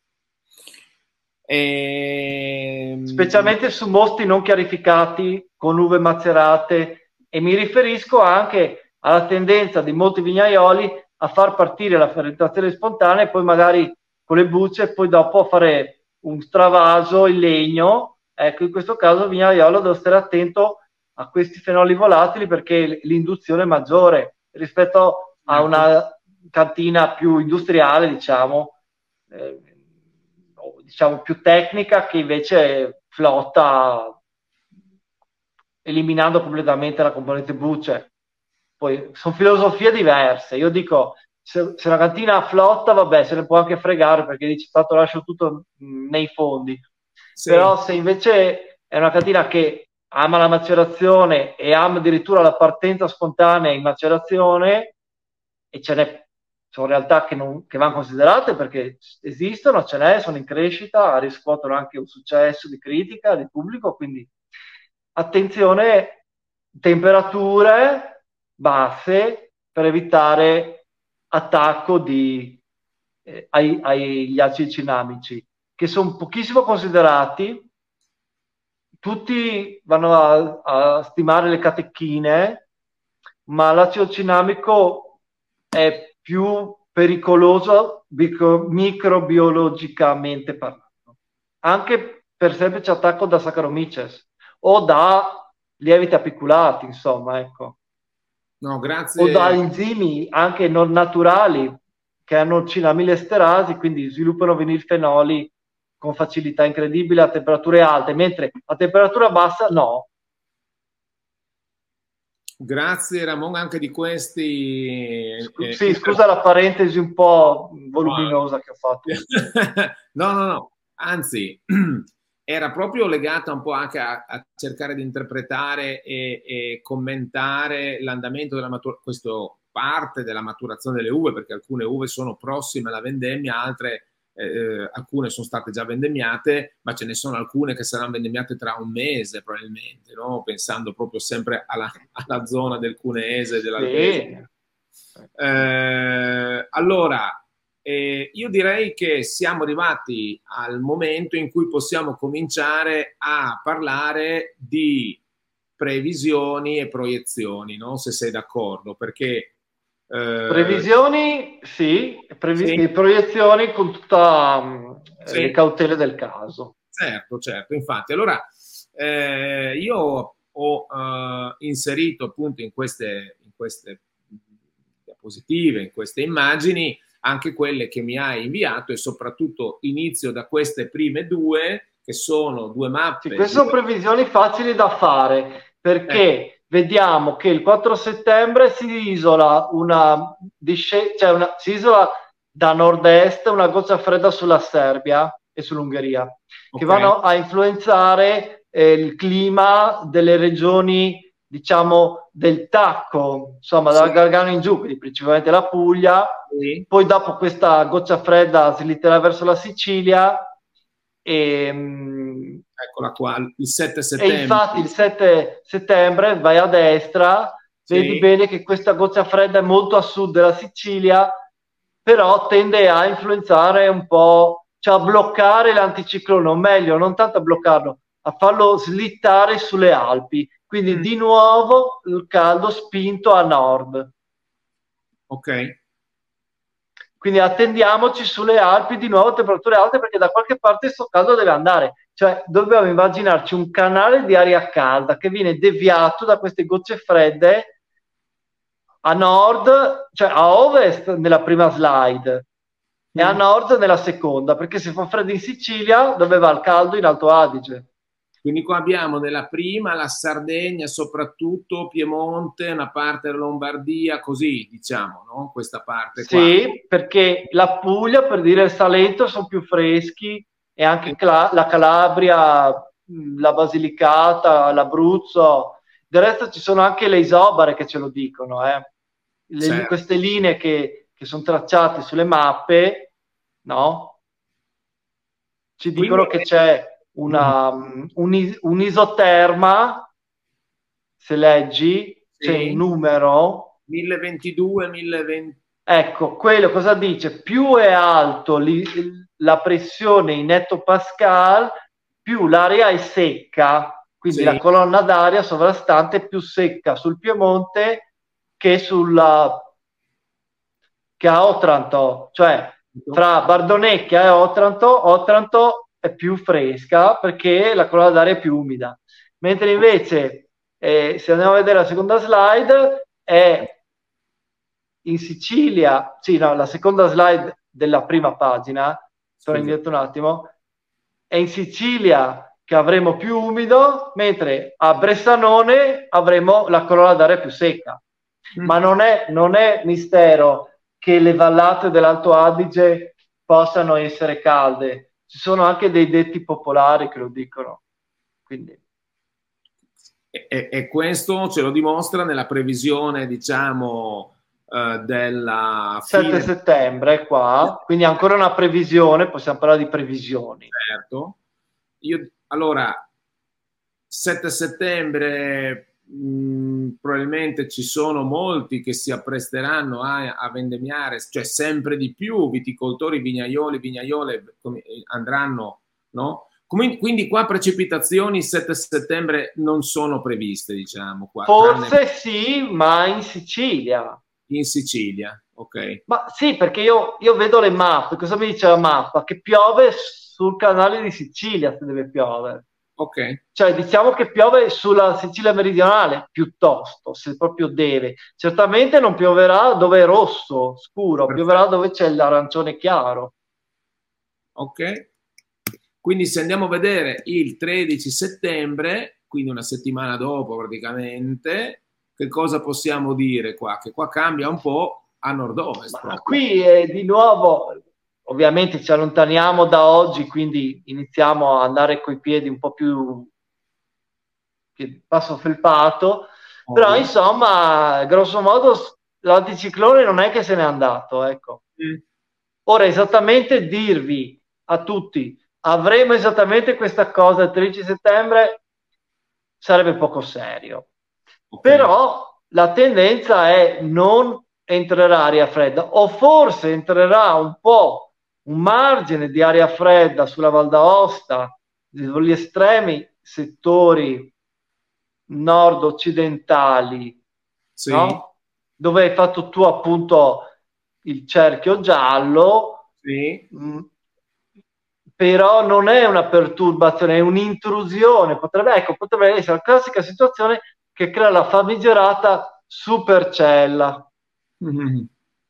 ehm, Specialmente su mosti non chiarificati con uve mazerate, e mi riferisco anche alla tendenza di molti vignaioli a far partire la fermentazione spontanea e poi magari con le bucce e poi dopo fare un stravaso in legno. Ecco, in questo caso il vignaiolo deve stare attento a questi fenoli volatili perché l'induzione è maggiore rispetto a certo. una cantina più industriale, diciamo, eh, diciamo più tecnica, che invece flotta eliminando completamente la componente bucce. Poi sono filosofie diverse. Io dico, se, se una cantina flotta, vabbè, se ne può anche fregare perché dice tanto lascio tutto nei fondi. Sì, Però se invece è una cantina che ama la macerazione e ama addirittura la partenza spontanea in macerazione, e ce n'è, sono realtà che, non, che vanno considerate perché esistono, ce n'è, sono in crescita, riscuotono anche un successo di critica, di pubblico, quindi attenzione, temperature basse per evitare attacco di, eh, ai, agli acidi cinnamici, che sono pochissimo considerati. Tutti vanno a, a stimare le catechine, ma l'acido cinnamico è più pericoloso micro- microbiologicamente parlando. Anche per semplice attacco da Saccharomyces o da lieviti apiculati, insomma, ecco. No, O da grazie. enzimi anche non naturali che hanno cinamilesterasi, quindi sviluppano vinilfenoli con facilità incredibile a temperature alte, mentre a temperatura bassa no. Grazie Ramon anche di questi. Eh, Sì, inter- scusa la parentesi un po' voluminosa che ho fatto. No, no, no, anzi, era proprio legata un po' anche a, a cercare di interpretare e, e commentare l'andamento della maturazione, questo parte della maturazione delle uve, perché alcune uve sono prossime alla vendemmia, altre eh, alcune sono state già vendemmiate, ma ce ne sono alcune che saranno vendemmiate tra un mese probabilmente, no? Pensando proprio sempre alla, alla zona del cuneese e dell'albese. Sì. Eh, allora, eh, io direi che siamo arrivati al momento in cui possiamo cominciare a parlare di previsioni e proiezioni, no? Se sei d'accordo, perché eh, Previsioni, sì, previ- sì, e proiezioni con tutte le sì, cautele del caso. certo, certo. Infatti, allora eh, io ho eh, inserito appunto in queste, in queste diapositive, in queste immagini, anche quelle che mi hai inviato e soprattutto inizio da queste prime due, che sono due Sì, mappe. queste Due... sono previsioni facili da fare Eh, perché vediamo che il quattro settembre si isola una, disce- cioè una si isola da nord-est una goccia fredda sulla Serbia e sull'Ungheria, che ok, vanno a influenzare eh, il clima delle regioni, diciamo, del Tacco, insomma, sì, dal Gargano in giù, quindi principalmente la Puglia. sì, Poi dopo questa goccia fredda si slitterà verso la Sicilia e, eccola qua, il sette e settembre. infatti il sette settembre vai a destra, vedi Sì, bene che questa goccia fredda è molto a sud della Sicilia, però tende a influenzare un po', cioè a bloccare l'anticiclone, o meglio, non tanto a bloccarlo, a farlo slittare sulle Alpi. Quindi mm, di nuovo il caldo spinto a nord. ok. Quindi attendiamoci sulle Alpi di nuovo temperature alte perché da qualche parte questo caldo deve andare. Cioè dobbiamo immaginarci un canale di aria calda che viene deviato da queste gocce fredde a nord, cioè a ovest nella prima slide e a Mm. nord nella seconda, perché se fa freddo in Sicilia, dove va il caldo? In Alto Adige. Quindi qua abbiamo nella prima la Sardegna, soprattutto Piemonte, una parte della Lombardia, così diciamo, no? Questa parte qua. Sì, perché la Puglia, per dire il Salento, sono più freschi e anche Cla- la Calabria, mh, la Basilicata, l'Abruzzo. Del resto ci sono anche le isobare che ce lo dicono. Eh. Le- Certo. queste linee che, che sono tracciate sulle mappe, no? Ci Quindi dicono che c'è mm, una, mh, un, un'isoterma, se leggi, c'è un sì, numero. milleventisdue, milleventuno. Ecco, quello cosa dice? Più è alto li, la pressione in ettopascal, più l'aria è secca, quindi la Sì, colonna d'aria sovrastante è più secca sul Piemonte che, sulla, che a Otranto, cioè tra Bardonecchia e Otranto, Otranto è più fresca perché la colonna d'aria è più umida, mentre invece, eh, se andiamo a vedere la seconda slide, è in Sicilia, sì, no, la seconda slide della prima pagina, torno scusa. indietro un attimo, è in Sicilia che avremo più umido, mentre a Bressanone avremo la colonna d'aria più secca. Mm. Ma non è, non è mistero che le vallate dell'Alto Adige possano essere calde. Ci sono anche dei detti popolari che lo dicono. Quindi. E, e- e questo ce lo dimostra nella previsione, diciamo, eh, della sette fine. settembre qua, quindi ancora una previsione, possiamo parlare di previsioni. Certo. Io, allora, sette settembre mh, probabilmente ci sono molti che si appresteranno a, a vendemmiare, cioè sempre di più viticoltori, vignaioli, vignaiole come, andranno, no? Quindi, quindi qua precipitazioni il sette settembre non sono previste, diciamo qua, tranne Forse sì, ma in Sicilia. in Sicilia. ok. Ma sì, perché io, io vedo le mappe. Cosa mi dice la mappa? Che piove sul canale di Sicilia, se deve piovere. Ok, Cioè, diciamo che piove sulla Sicilia meridionale, piuttosto, se proprio deve. Certamente non pioverà dove è rosso, scuro, pioverà perfetto. dove c'è l'arancione chiaro. Ok. Quindi se andiamo a vedere il tredici settembre, quindi una settimana dopo praticamente, che cosa possiamo dire qua? Che qua cambia un po' a nord-ovest Ma proprio. qui è di nuovo, ovviamente ci allontaniamo da oggi, quindi iniziamo a andare coi piedi un po' più che passo felpato, però Ovvio. insomma, grosso modo l'anticiclone non è che se n'è andato, ecco. Mm. Ora esattamente dirvi a tutti, avremo esattamente questa cosa il tredici settembre, sarebbe poco serio. Ok, Però la tendenza è non entrerà aria fredda, o forse entrerà un po' un margine di aria fredda sulla Val d'Aosta, gli estremi settori nord-occidentali, sì, no? Dove hai fatto tu appunto il cerchio giallo, sì, mh, però non è una perturbazione, è un'intrusione. Potrebbe, ecco, potrebbe essere la classica situazione che crea la famigerata supercella, Mhm.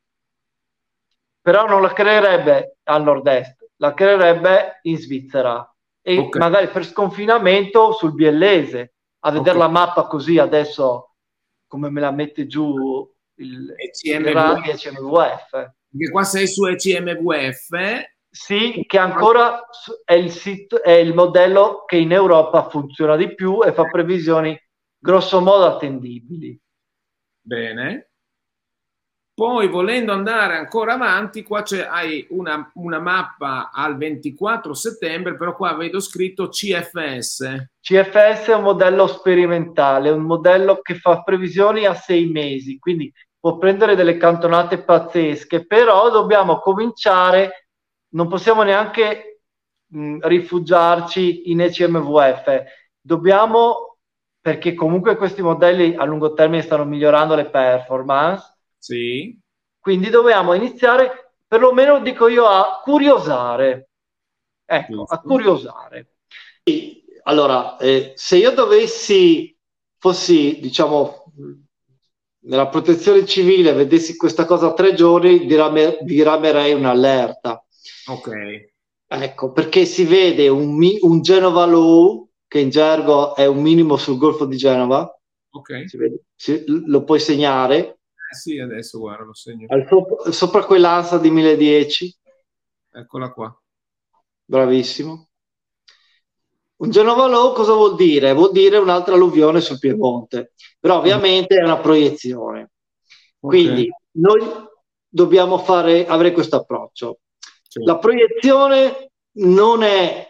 però non la creerebbe al nord-est, la creerebbe in Svizzera e Ok, magari per sconfinamento sul biellese. A vedere ok. la mappa così adesso, come me la mette giù il, il RAN di E C M V F, E C M V F. perché qua sei su E C M V F. Sì, che ancora è il, sito, è il modello che in Europa funziona di più e fa previsioni grosso modo attendibili. Bene. Poi volendo andare ancora avanti, qua c'è, hai una, una mappa al ventiquattro settembre, però qua vedo scritto C F S. C F S è un modello sperimentale, un modello che fa previsioni a sei mesi, quindi può prendere delle cantonate pazzesche, però dobbiamo cominciare, non possiamo neanche mh, rifugiarci in E C M V F, dobbiamo, perché comunque questi modelli a lungo termine stanno migliorando le performance, Sì, quindi dobbiamo iniziare, perlomeno dico io, a curiosare. Ecco, a giusto. curiosare. Allora, eh, se io dovessi, fossi, diciamo, nella protezione civile, vedessi questa cosa tre giorni, dirame, diramerei un'allerta. Ok, Ecco, perché si vede un, un Genova Low, che in gergo è un minimo sul Golfo di Genova, ok. si vede, si, lo puoi segnare, Eh sì, adesso guarda, lo segno. al sopra, sopra quell'ansa di mille dieci, Eccola qua. bravissimo. Un Genova Low cosa vuol dire? Vuol dire un'altra alluvione sul Piemonte, però Mhm. ovviamente è una proiezione. Ok, Quindi noi dobbiamo fare, avere questo approccio. sì. La proiezione non è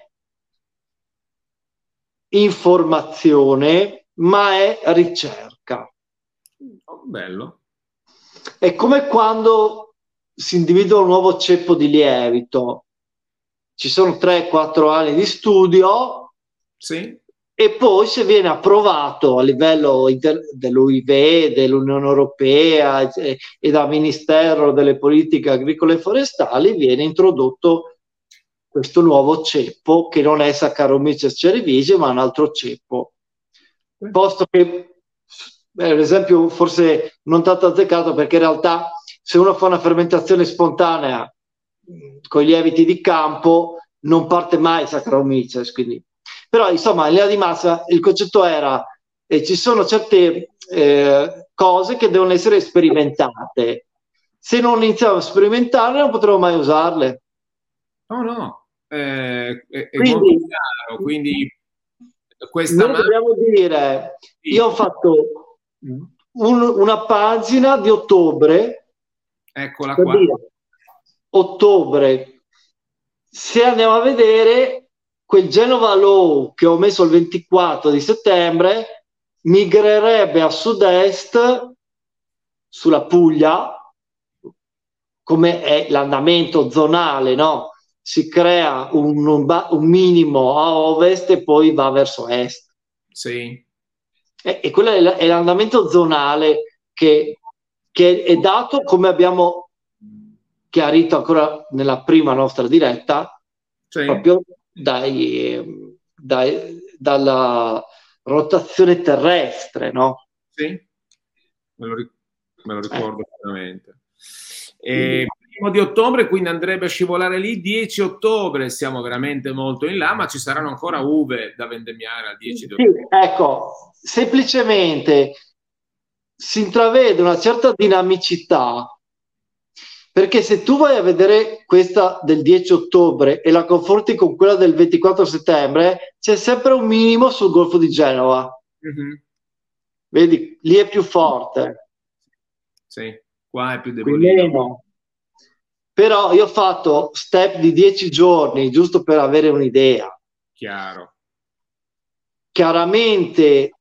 informazione, ma è ricerca. Oh, bello. È come quando si individua un nuovo ceppo di lievito. Ci sono tre quattro anni di studio Sì, e poi se viene approvato a livello dell'U I V, dell'Unione Europea e, e dal Ministero delle Politiche Agricole e Forestali, viene introdotto questo nuovo ceppo che non è Saccharomyces cerevisiae ma un altro ceppo. Posto che, beh, ad esempio, forse non tanto azzeccato perché in realtà se uno fa una fermentazione spontanea con i lieviti di campo non parte mai Saccharomyces, quindi però insomma in linea di massa il concetto era eh, ci sono certe eh, cose che devono essere sperimentate, se non iniziamo a sperimentarle non potremo mai usarle, no, no, eh, è, è molto quindi chiaro. Quindi questa noi mappa, dobbiamo dire io sì, ho fatto un, una pagina di ottobre eccola per qua. dire ottobre, se andiamo a vedere quel Genova Low che ho messo il ventiquattro di settembre migrerebbe a sud-est sulla Puglia, come è l'andamento zonale, no? Si crea un, un, un minimo a ovest e poi va verso est. Sì, E, e quello è, è l'andamento zonale che, che è dato come abbiamo chiarito ancora nella prima nostra diretta, Sì. proprio dai, dai, dalla rotazione terrestre, no? Sì, me lo, ric- me lo ricordo Eh, veramente. quindi, E primo di ottobre, quindi andrebbe a scivolare lì. dieci ottobre, siamo veramente molto in là, ma ci saranno ancora uve da vendemmiare al dieci di sì, ottobre. ecco, semplicemente si intravede una certa dinamicità, perché se tu vai a vedere questa del dieci ottobre e la confronti con quella del ventiquattro settembre, c'è sempre un minimo sul Golfo di Genova. Mhm. Vedi, lì è più forte, Sì, qua è più qui debolino, meno. Però io ho fatto step di dieci giorni, giusto per avere un'idea. chiaro. Chiaramente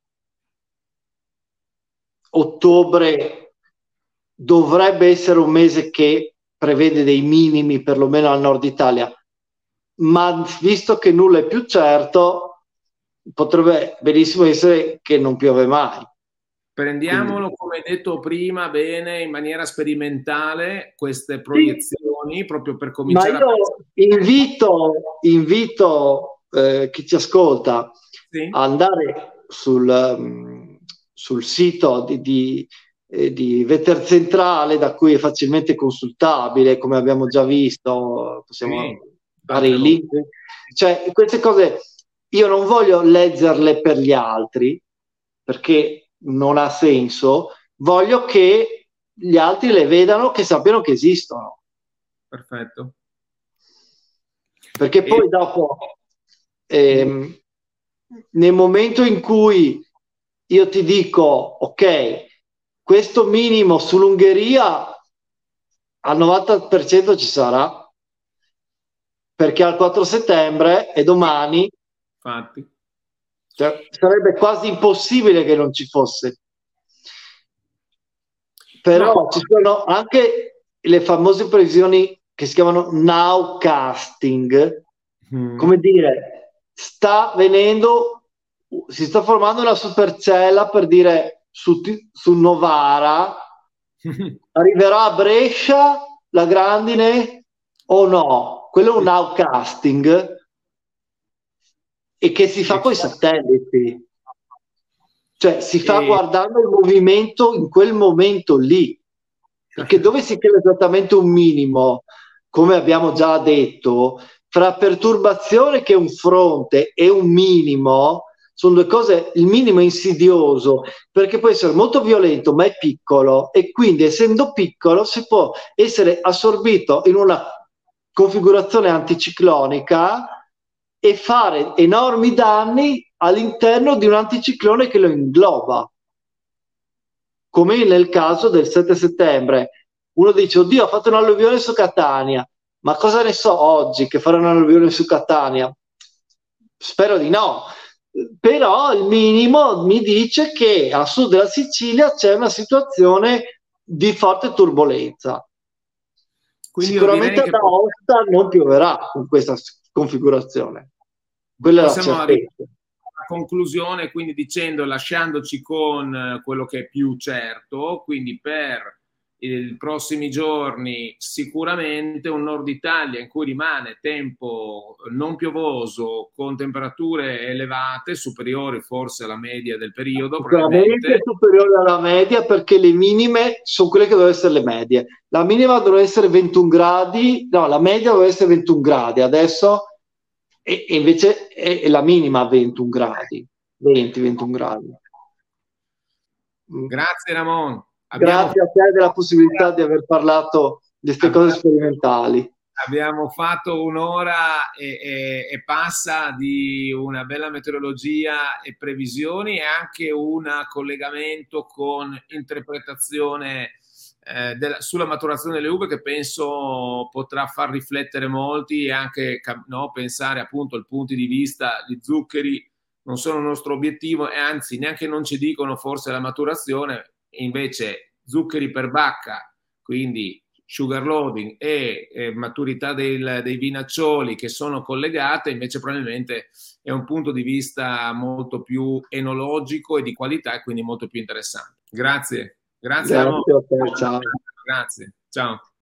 ottobre dovrebbe essere un mese che prevede dei minimi, perlomeno al nord Italia, ma visto che nulla è più certo, potrebbe benissimo essere che non piove mai. Quindi, Prendiamolo, come detto prima, bene, in maniera sperimentale, queste sì, proiezioni, proprio per ma cominciare a io pensare. invito, invito eh, chi ci ascolta Sì, a andare sul, um, sul sito di, di, eh, di Veter Centrale, da cui è facilmente consultabile, come abbiamo già visto, possiamo sì, dare altre i volte. link. Cioè, queste cose io non voglio leggerle per gli altri, perché non ha senso, voglio che gli altri le vedano, che sappiano che esistono. Perfetto. Perché E poi dopo, ehm, nel momento in cui io ti dico, ok, questo minimo sull'Ungheria al novanta per cento ci sarà, perché al quattro settembre e domani, infatti, cioè, sarebbe quasi impossibile che non ci fosse. no, Però ci sono anche le famose previsioni che si chiamano nowcasting, come mm. dire, sta venendo, si sta formando una supercella per dire su, su Novara arriverà a Brescia la grandine o no? Quello è un nowcasting e che si fa con i satelliti, cioè si fa E, guardando il movimento in quel momento lì. Perché dove si crea esattamente un minimo, come abbiamo già detto, fra perturbazione che è un fronte e un minimo, sono due cose, il minimo è insidioso, perché può essere molto violento, ma è piccolo, e quindi essendo piccolo si può essere assorbito in una configurazione anticiclonica e fare enormi danni all'interno di un anticiclone che lo ingloba, come nel caso del sette settembre. Uno dice, oddio, ha fatto un'alluvione su Catania, ma cosa ne so oggi che farà un'alluvione su Catania? Spero di no, però il minimo mi dice che a sud della Sicilia c'è una situazione di forte turbolenza. quindi io direi Sicuramente che ad po- Aosta non pioverà con questa configurazione, quella è la possiamo arrivare certezza. alla conclusione, quindi dicendo, lasciandoci con eh, quello che è più certo, quindi per i prossimi giorni sicuramente un nord Italia in cui rimane tempo non piovoso con temperature elevate, superiori forse alla media del periodo Sicuramente probabilmente. superiore alla media perché le minime sono quelle che devono essere le medie. La minima doveva essere ventuno gradi, no, la media doveva essere ventuno gradi adesso e, e invece è, è la minima ventuno gradi, venti ventuno gradi. Mm. Grazie Ramon, abbiamo Grazie a te della possibilità di aver parlato di queste cose abbiamo sperimentali. Abbiamo fatto un'ora e, e- e passa di una bella meteorologia e previsioni e anche un collegamento con interpretazione eh, della- sulla maturazione delle uve che penso potrà far riflettere molti e anche cap- no, pensare appunto ai punti di vista. Gli zuccheri non sono il nostro obiettivo e anzi neanche non ci dicono forse la maturazione, invece zuccheri per bacca, quindi sugar loading e eh, maturità del, dei vinaccioli che sono collegate, invece probabilmente è un punto di vista molto più enologico e di qualità e quindi molto più interessante. Grazie, grazie Ramon. Grazie a te, ciao. Grazie, ciao.